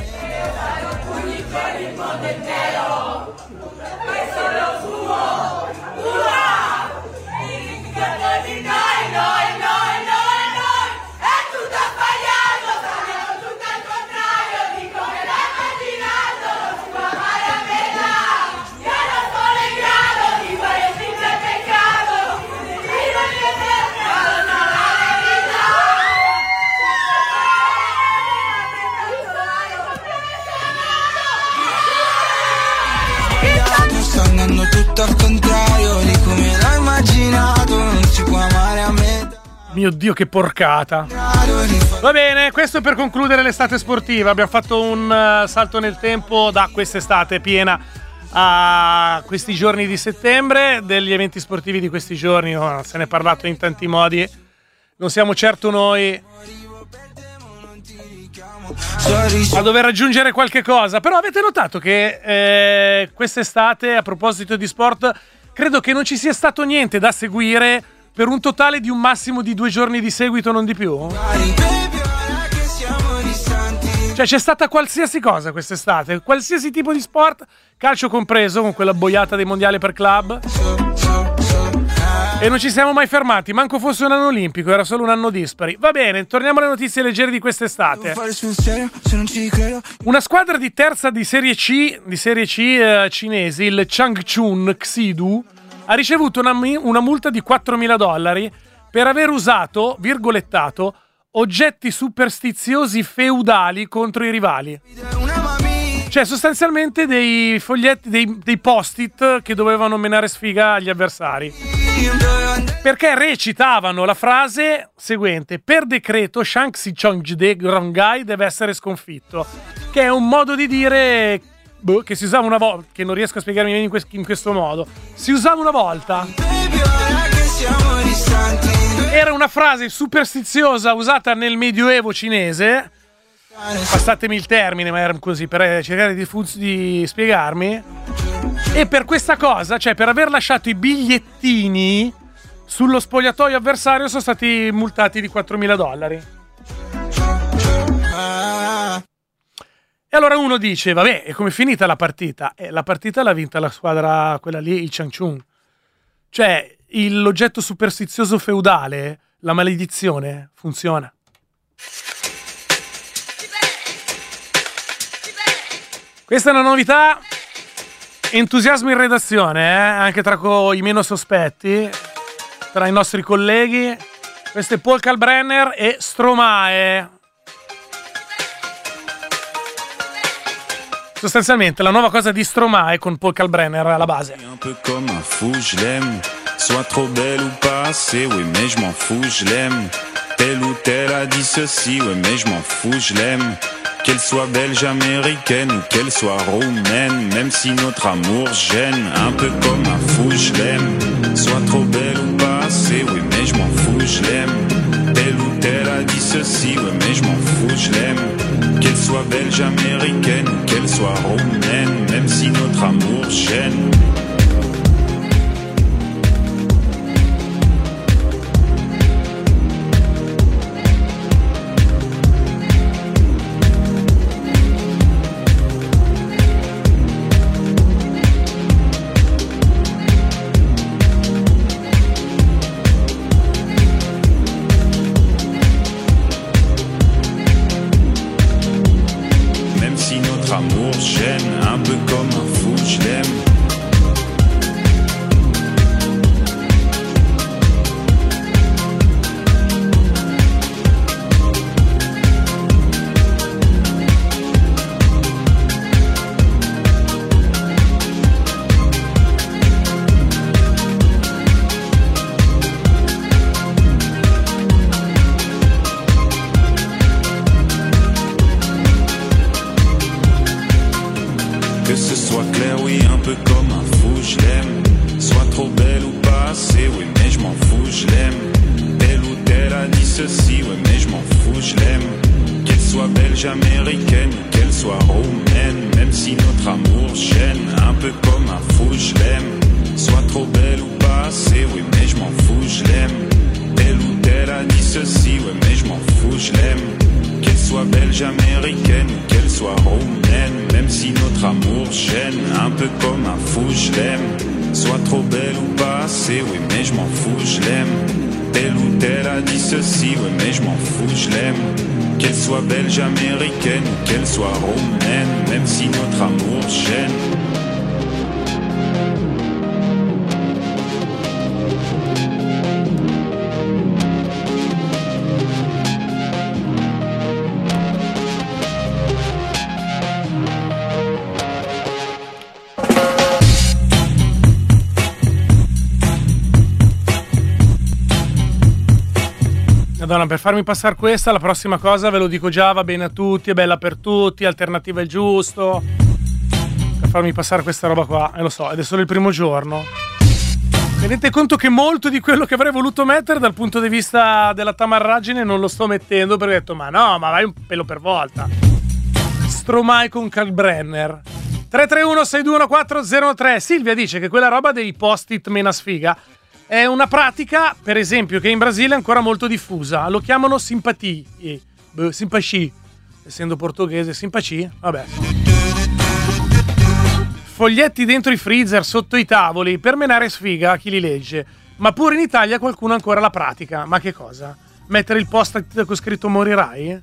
Questo è lo suo. Ura! Noi, noi, noi, noi, noi. È tutto sbagliato, sta andando tutto al contrario di come l'hai immaginato. Non si può amare a metà. Io non sono in grado di fare finta e peccato. Io non mi fermo, non ho la verità. Sta andando tutto al contrario di come l'hai immaginato. Non si può amare a me. Mio Dio, che porcata. Va bene, questo è per concludere l'estate sportiva. Abbiamo fatto un uh, salto nel tempo da quest'estate piena a questi giorni di settembre. Degli eventi sportivi di questi giorni oh, se ne è parlato in tanti modi. Non siamo certo noi a dover aggiungere qualche cosa. Però avete notato che eh, quest'estate, a proposito di sport, credo che non ci sia stato niente da seguire per un totale di un massimo di due giorni di seguito, non di più? Cioè c'è stata qualsiasi cosa quest'estate, qualsiasi tipo di sport, calcio compreso, con quella boiata dei mondiali per club. E non ci siamo mai fermati, manco fosse un anno olimpico, era solo un anno dispari. Va bene, torniamo alle notizie leggere di quest'estate. Una squadra di terza di Serie C, di Serie C eh, cinesi, il Changchun Xidu, ha ricevuto una, una multa di quattromila dollari per aver usato, virgolettato, oggetti superstiziosi feudali contro i rivali. Cioè sostanzialmente dei foglietti, dei, dei post-it che dovevano menare sfiga agli avversari. Perché recitavano la frase seguente: per decreto Shanxi Chongde Grongai deve essere sconfitto, che è un modo di dire boh, che si usava una volta, che non riesco a spiegarmi bene in, que- in questo modo. Si usava una volta. Era una frase superstiziosa usata nel Medioevo cinese. Passatemi il termine, ma era così per cercare di, fuz- di spiegarmi. E per questa cosa, cioè per aver lasciato i bigliettini sullo spogliatoio avversario, sono stati multati di quattromila dollari. E allora uno dice, vabbè, e com'è finita la partita? E la partita l'ha vinta la squadra, quella lì, il Changchun. Cioè, il, l'oggetto superstizioso feudale, la maledizione, funziona. Questa è una novità. Entusiasmo in redazione, eh? Anche tra co- i meno sospetti, tra i nostri colleghi. Questo è Paul Kalbrenner e Stromae. Sostanzialmente la nuova cosa di Stromae con Paul Kalbrenner alla base. Un peu comme un fou, je l'aime. Soit trop belle ou pas assez, oui mais je m'en fous, je l'aime. Tel ou tel a dit ceci, oui mais je m'en fous, je l'aime. Qu'elle soit belge, américaine ou qu'elle soit roumaine, même si notre amour gêne, un peu comme un fou, je l'aime. Soit trop belle ou pas assez, oui mais je m'en fous, je l'aime. Tel ou tel a dit ceci, oui mais je m'en fous, je l'aime. Qu'elle soit belge, américaine ou qu'elle soit roumaine, même si notre amour gêne. Que ce soit clair, oui, un peu comme un fou, je l'aime. Soit trop belle ou pas assez, oui, mais je m'en fous, je l'aime. Telle ou telle a dit ceci, oui, mais je m'en fous, je l'aime. Qu'elle soit belge, américaine, qu'elle soit roumaine, même si notre amour gêne, un peu comme un fou, je l'aime. Soit trop belle ou pas assez, oui, mais je m'en fous, je l'aime. Telle ou telle a dit ceci, oui, mais je m'en fous, je l'aime. Qu'elle soit belge, américaine, qu'elle soit roumaine, même si notre amour gêne, un peu comme un fou, je l'aime. Soit trop belle ou pas assez, oui, mais je m'en fous, je l'aime. Telle ou telle a dit ceci, oui, mais je m'en fous, je l'aime. Qu'elle soit belge, américaine, qu'elle soit roumaine, même si notre amour gêne. Madonna, per farmi passare questa, la prossima cosa ve lo dico già, va bene a tutti, è bella per tutti, alternativa è giusto. Per farmi passare questa roba qua, e eh, lo so, ed è solo il primo giorno. Tenete conto che molto di quello che avrei voluto mettere dal punto di vista della tamarraggine non lo sto mettendo perché ho detto, ma no, ma vai un pelo per volta. Stromae con Kalbrenner. tre tre uno sei due uno quattro zero tre. Silvia dice che quella roba dei post-it mena sfiga è una pratica, per esempio, che in Brasile è ancora molto diffusa. Lo chiamano simpatie. Beh, simpatie. Essendo portoghese, simpatie? Vabbè. Foglietti dentro i freezer, sotto i tavoli, per menare sfiga a chi li legge. Ma pure in Italia qualcuno ancora la pratica. Ma che cosa? Mettere il post-it con scritto morirai?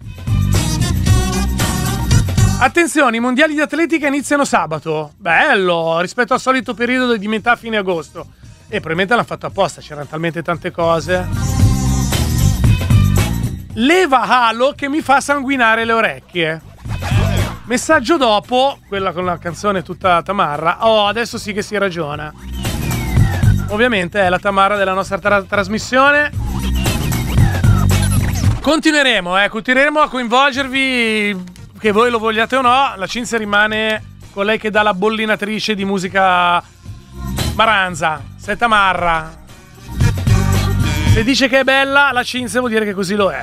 Attenzione, i mondiali di atletica iniziano sabato. Bello, rispetto al solito periodo di metà fine agosto. E probabilmente l'hanno fatto apposta, c'erano talmente tante cose. Leva Halo che mi fa sanguinare le orecchie. Messaggio dopo, quella con la canzone tutta tamarra. Oh, adesso sì che si ragiona. Ovviamente è la tamarra della nostra tra- trasmissione. Continueremo, eh, continueremo a coinvolgervi, che voi lo vogliate o no. La Cinzia rimane colei che dà la bollinatrice di musica Maranza. Se tamarra, se dice che è bella, la Cinzia vuol dire che così lo è.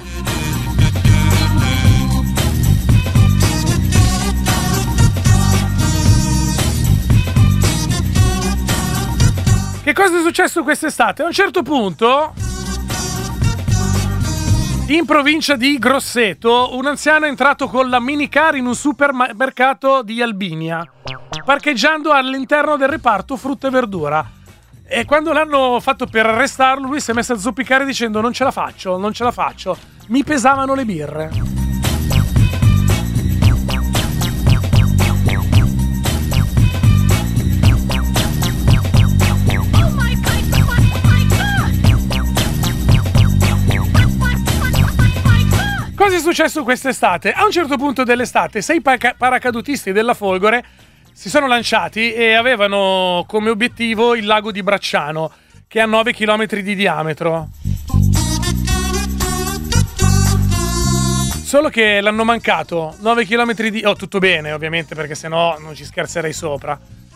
Che cosa è successo quest'estate? A un certo punto, in provincia di Grosseto, un anziano è entrato con la minicar in un supermercato di Albinia, parcheggiando all'interno del reparto frutta e verdura. E quando l'hanno fatto per arrestarlo, lui si è messo a zoppicare dicendo non ce la faccio, non ce la faccio, mi pesavano le birre. Cosa è successo quest'estate? A un certo punto dell'estate, sei paracadutisti della Folgore si sono lanciati e avevano come obiettivo il lago di Bracciano, che ha nove chilometri di diametro. Solo che l'hanno mancato. nove chilometri di... Oh, tutto bene, ovviamente, perché sennò non ci scherzerei sopra.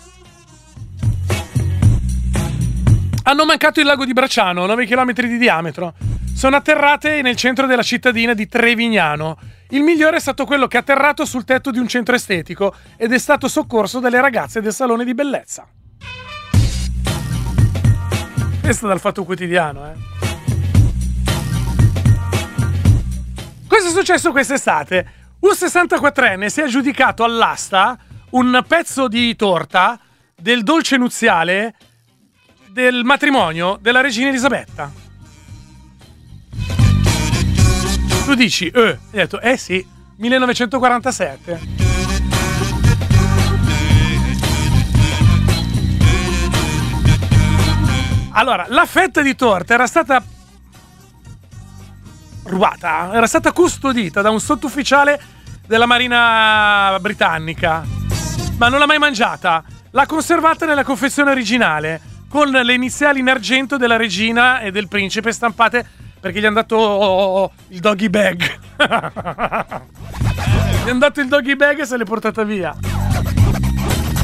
Hanno mancato il lago di Bracciano, nove chilometri di diametro. Sono atterrate nel centro della cittadina di Trevignano. Il migliore è stato quello che ha atterrato sul tetto di un centro estetico ed è stato soccorso dalle ragazze del salone di bellezza. Questo dal Fatto Quotidiano, eh. Cosa è successo quest'estate? Un sessantaquattrenne si è aggiudicato all'asta un pezzo di torta del dolce nuziale del matrimonio della regina Elisabetta. Tu dici, eh, hai detto, eh sì, millenovecentoquarantasette. Allora, la fetta di torta era stata rubata, era stata custodita da un sottufficiale della Marina britannica, ma non l'ha mai mangiata. L'ha conservata nella confezione originale, con le iniziali in argento della regina e del principe stampate, perché gli hanno dato oh, oh, il doggy bag. Gli hanno dato il doggy bag e se l'è portata via.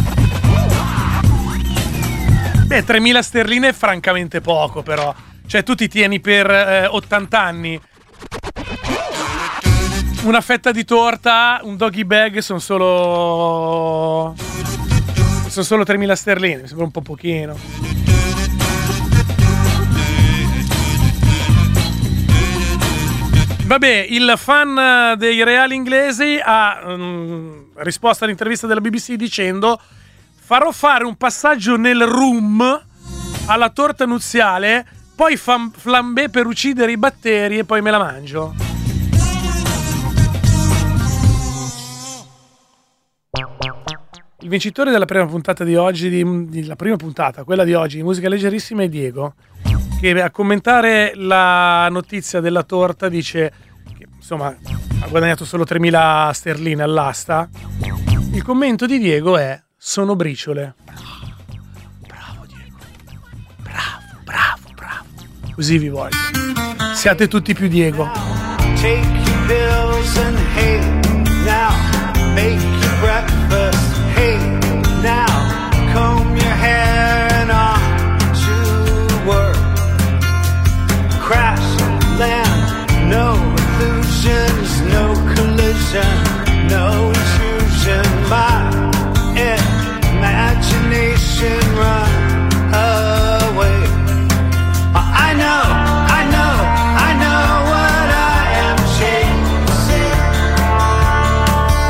Beh, tremila sterline è francamente poco, però. Cioè, tu ti tieni per eh, ottanta anni. Una fetta di torta, un doggy bag sono solo. Sono solo tremila sterline, mi sembra un po' pochino. Vabbè, il fan dei reali inglesi ha um, risposto all'intervista della B B C dicendo: farò fare un passaggio nel room alla torta nuziale, poi fam- flambé per uccidere i batteri e poi me la mangio. Il vincitore della prima puntata di oggi, di, di, la prima puntata, quella di oggi di Musica Leggerissima, è Diego, che a commentare la notizia della torta dice che insomma ha guadagnato solo tremila sterline all'asta. Il commento di Diego è: sono briciole. Bravo Diego, bravo, bravo, bravo. Così vi voglio. Siate tutti più Diego. Take your pills and hey, now make your breakfast. Hey, now comb your hair and on to work. Crash, land, no illusions, no collision, no intrusion. My imagination run away. I know, I know, I know what I am chasing.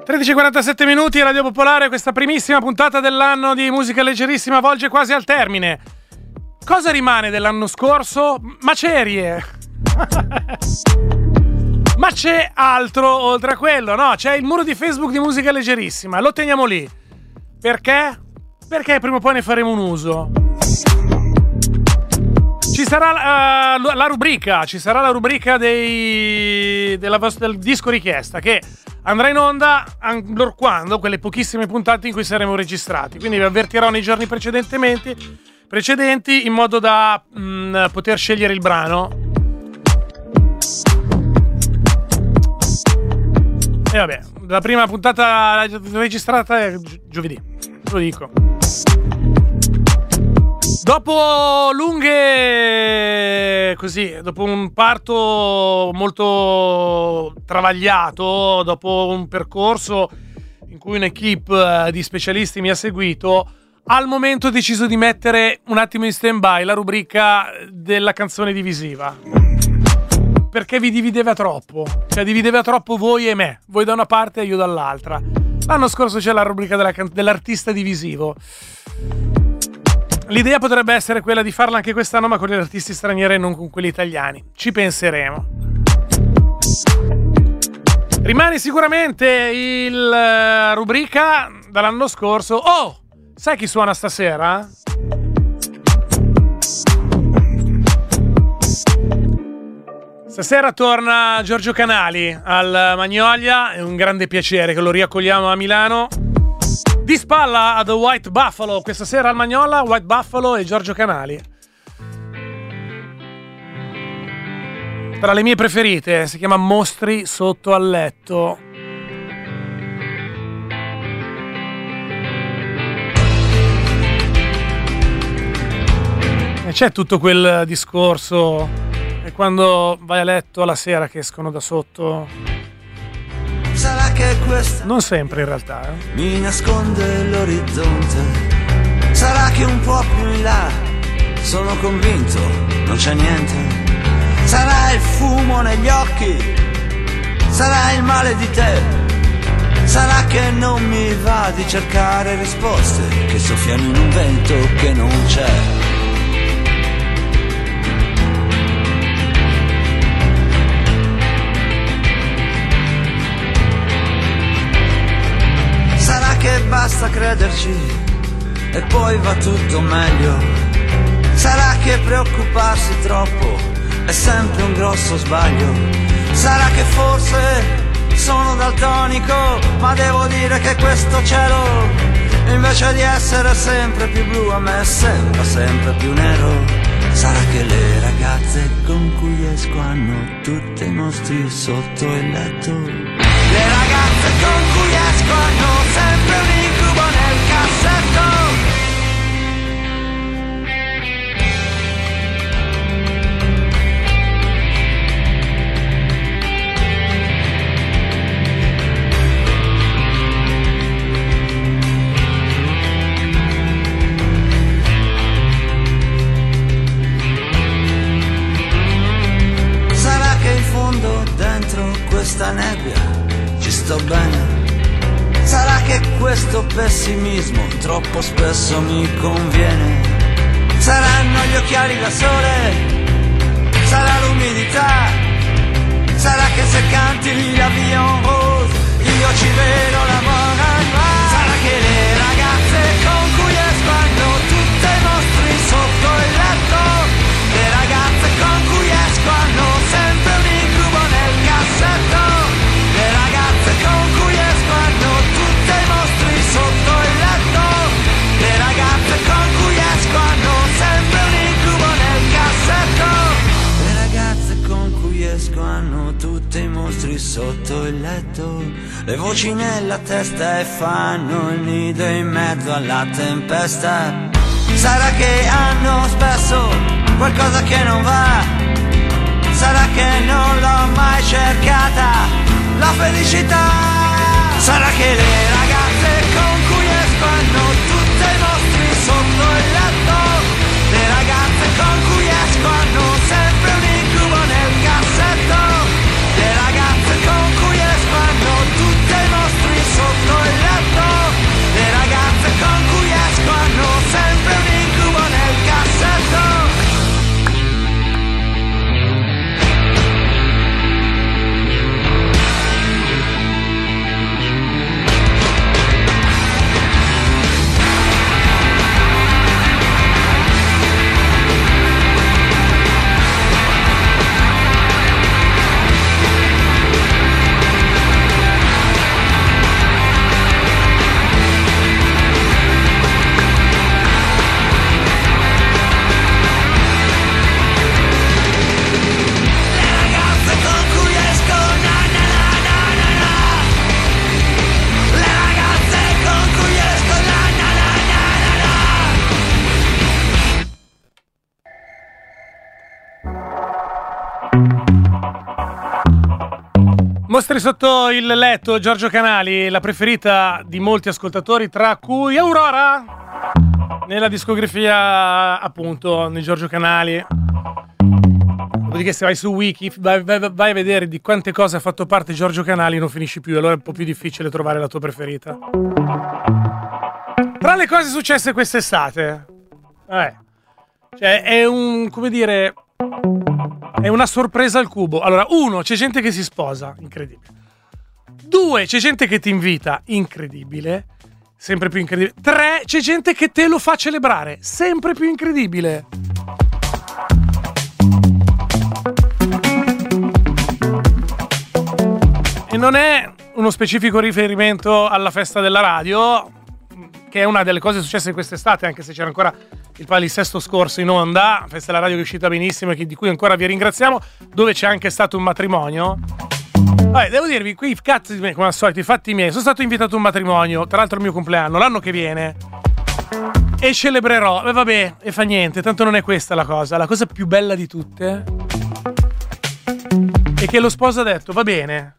tredici e quarantasette minuti, Radio Popolare, questa primissima puntata dell'anno di Musica Leggerissima volge quasi al termine. Cosa rimane dell'anno scorso? Macerie! Ma c'è altro oltre a quello, no? C'è il muro di Facebook di Musica Leggerissima, lo teniamo lì. Perché? Perché prima o poi ne faremo un uso. Ci sarà uh, la rubrica, ci sarà la rubrica dei, della, del disco richiesta che andrà in onda allorquando quelle pochissime puntate in cui saremo registrati. Quindi vi avvertirò nei giorni precedentemente, precedenti in modo da mh, poter scegliere il brano. E vabbè, la prima puntata registrata è gi- giovedì, lo dico. Dopo lunghe, così, dopo un parto molto travagliato, dopo un percorso in cui un'equipe di specialisti mi ha seguito, al momento ho deciso di mettere un attimo in stand-by la rubrica della canzone divisiva. Perché vi divideva troppo, cioè divideva troppo voi e me, voi da una parte e io dall'altra. L'anno scorso c'è la rubrica della can- dell'artista divisivo. L'idea potrebbe essere quella di farla anche quest'anno, ma con gli artisti stranieri e non con quelli italiani. Ci penseremo. Rimane sicuramente il uh, rubrica dall'anno scorso. Oh, sai chi suona stasera? Stasera torna Giorgio Canali al Magnolia, è un grande piacere che lo riaccogliamo a Milano. Di spalla a The White Buffalo, questa sera al Magnolia, White Buffalo e Giorgio Canali. Tra le mie preferite, si chiama Mostri sotto al letto. E c'è tutto quel discorso, e quando vai a letto alla sera che escono da sotto... Sarà che questo non sempre in realtà eh. mi nasconde l'orizzonte. Sarà che un po' più in là sono convinto non c'è niente. Sarà il fumo negli occhi, sarà il male di te. Sarà che non mi va di cercare risposte che soffiano in un vento che non c'è. Che basta crederci e poi va tutto meglio. Sarà che preoccuparsi troppo è sempre un grosso sbaglio. Sarà che forse sono daltonico, ma devo dire che questo cielo, invece di essere sempre più blu, a me sembra sempre più nero. Sarà che le ragazze con cui esco hanno tutti i mostri sotto il letto. Le ragazze con cui esco hanno sempre un incubo nel cassetto. Sarà che in fondo dentro questa nebbia ci sto bene. Sarà che questo pessimismo troppo spesso mi conviene. Saranno gli occhiali da sole, sarà l'umidità. Sarà che se canti la vie en rose io ci vedo la morale. Sarà che le ragazze con cui esco hanno tutte i mostri sotto il letto. Le ragazze con cui esco hanno sempre un incubo nel cassetto. Le ragazze con cui esco hanno tutti i mostri sotto il letto. Le ragazze con cui esco hanno sempre un incubo nel cassetto. Le ragazze con cui esco hanno tutti i mostri sotto il letto. Le voci nella testa e fanno il nido in mezzo alla tempesta. Sarà che hanno spesso qualcosa che non va. Sarà che non l'ho mai cercata la felicità. Sarà che le ragazze con cui esco hanno tutti i mostri sotto il letto. Le ragazze con cui esco hanno sempre un incubo nel cassetto. Le ragazze con cui esco hanno tutti i mostri sotto Mostri sotto il letto Giorgio Canali, la preferita di molti ascoltatori, tra cui Aurora, nella discografia appunto di Giorgio Canali. Dopodiché se vai su Wiki vai, vai, vai a vedere di quante cose ha fatto parte Giorgio Canali, non finisci più, allora è un po' più difficile trovare la tua preferita. Tra le cose successe quest'estate, eh, cioè è un, come dire, è una sorpresa al cubo. Allora, uno, c'è gente che si sposa, incredibile. Due, c'è gente che ti invita, incredibile, sempre più incredibile. Tre, c'è gente che te lo fa celebrare, sempre più incredibile. E non è uno specifico riferimento alla festa della radio, che è una delle cose successe quest'estate, anche se c'era ancora il palinsesto scorso in onda, festa della radio che è uscita benissimo e di cui ancora vi ringraziamo, dove c'è anche stato un matrimonio. Vabbè, devo dirvi, qui cazzo di me, come al solito, i fatti miei. Sono stato invitato a un matrimonio, tra l'altro il mio compleanno, l'anno che viene, e celebrerò. E vabbè, e fa niente, tanto non è questa la cosa. La cosa più bella di tutte è che lo sposo ha detto, va bene,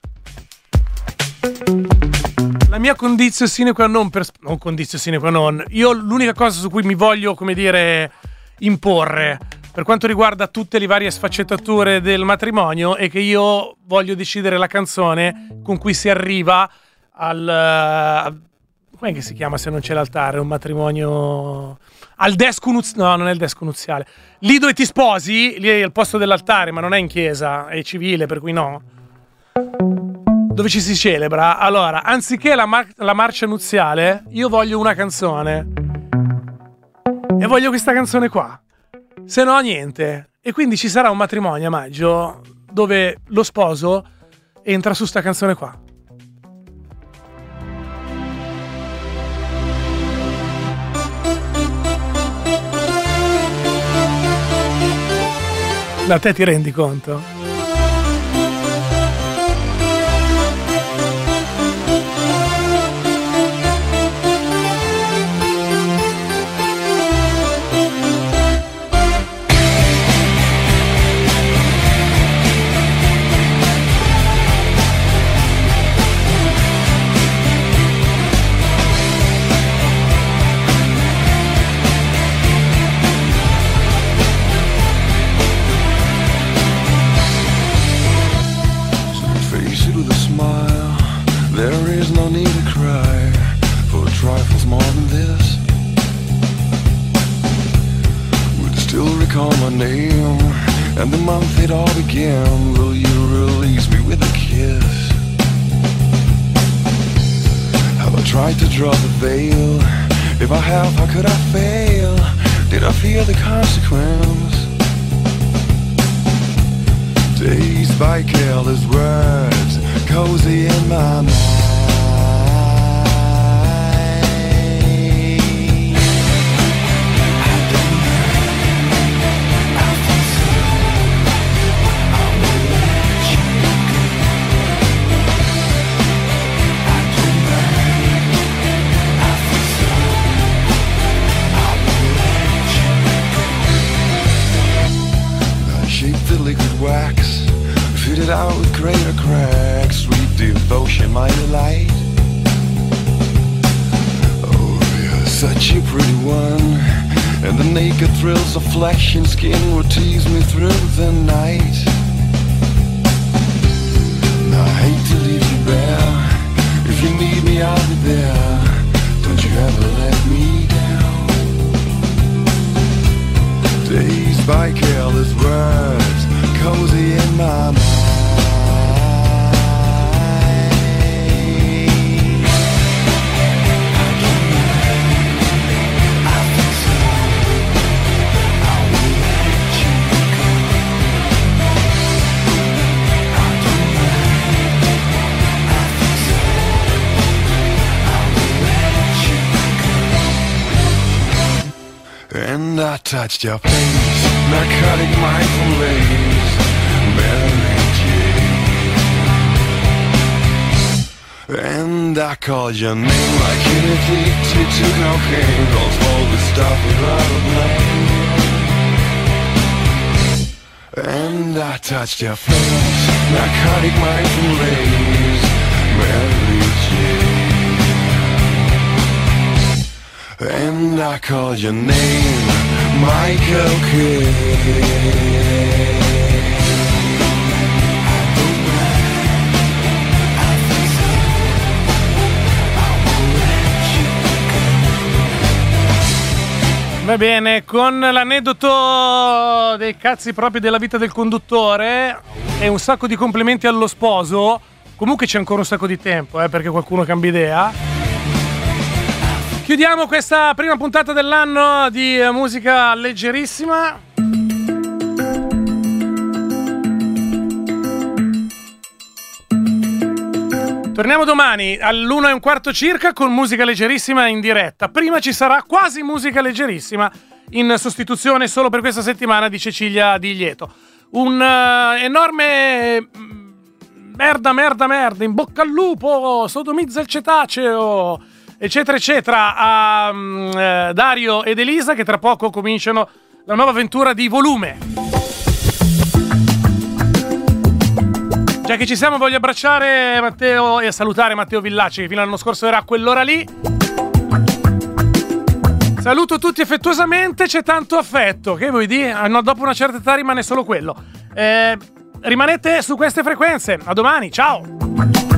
la mia condizio sine qua non per non condizio sine qua non. Io l'unica cosa su cui mi voglio, come dire, imporre per quanto riguarda tutte le varie sfaccettature del matrimonio è che io voglio decidere la canzone con cui si arriva al uh, com'è che si chiama se non c'è l'altare, un matrimonio al desco nuziale. No, non è il desco nuziale. Lì dove ti sposi, lì è al posto dell'altare, ma non è in chiesa, è civile, per cui no. Dove ci si celebra. Allora, anziché la, mar- la marcia nuziale, io voglio una canzone. E voglio questa canzone qua. Se no, niente. E quindi ci sarà un matrimonio a maggio dove lo sposo entra su sta canzone qua. Da te ti rendi conto? And the month it all began, will you release me with a kiss? Have I tried to draw the veil? If I have, how could I fail? Did I fear the consequence? Dazed by careless words, cozy in my mind. Wax, fitted out with greater cracks, sweet devotion, my delight. Oh, you're such a pretty one, and the naked thrills of flesh and skin will tease me through the night. Now I hate to leave you bare, if you need me I'll be there, don't you ever let me down. Dazed by careless words, cozy in my mind. And I touched your face, narcotic mindful lace, Mary Jane. And I called your name like an addicted to cocaine, calls all the stuff without a blame. And I touched your face, narcotic mindful rays, Mary Jane. And I call your name, Michael Kidd. Va bene, con l'aneddoto dei cazzi propri della vita del conduttore e un sacco di complimenti allo sposo. Comunque c'è ancora un sacco di tempo, eh, perché qualcuno cambia idea. Chiudiamo questa prima puntata dell'anno di musica leggerissima. Torniamo domani all'una e un quarto circa con musica leggerissima in diretta. Prima ci sarà quasi musica leggerissima in sostituzione solo per questa settimana di Cecilia Di Lieto. Un uh, enorme merda, merda, merda, in bocca al lupo, sodomizza il cetaceo, eccetera, eccetera, a um, eh, Dario ed Elisa che tra poco cominciano la nuova avventura di Volume. Già che ci siamo, voglio abbracciare Matteo e salutare Matteo Villacci, che fino all'anno scorso era a quell'ora lì. Saluto tutti affettuosamente, c'è tanto affetto, che vuoi dire? No, dopo una certa età rimane solo quello. Eh, rimanete su queste frequenze, a domani, ciao!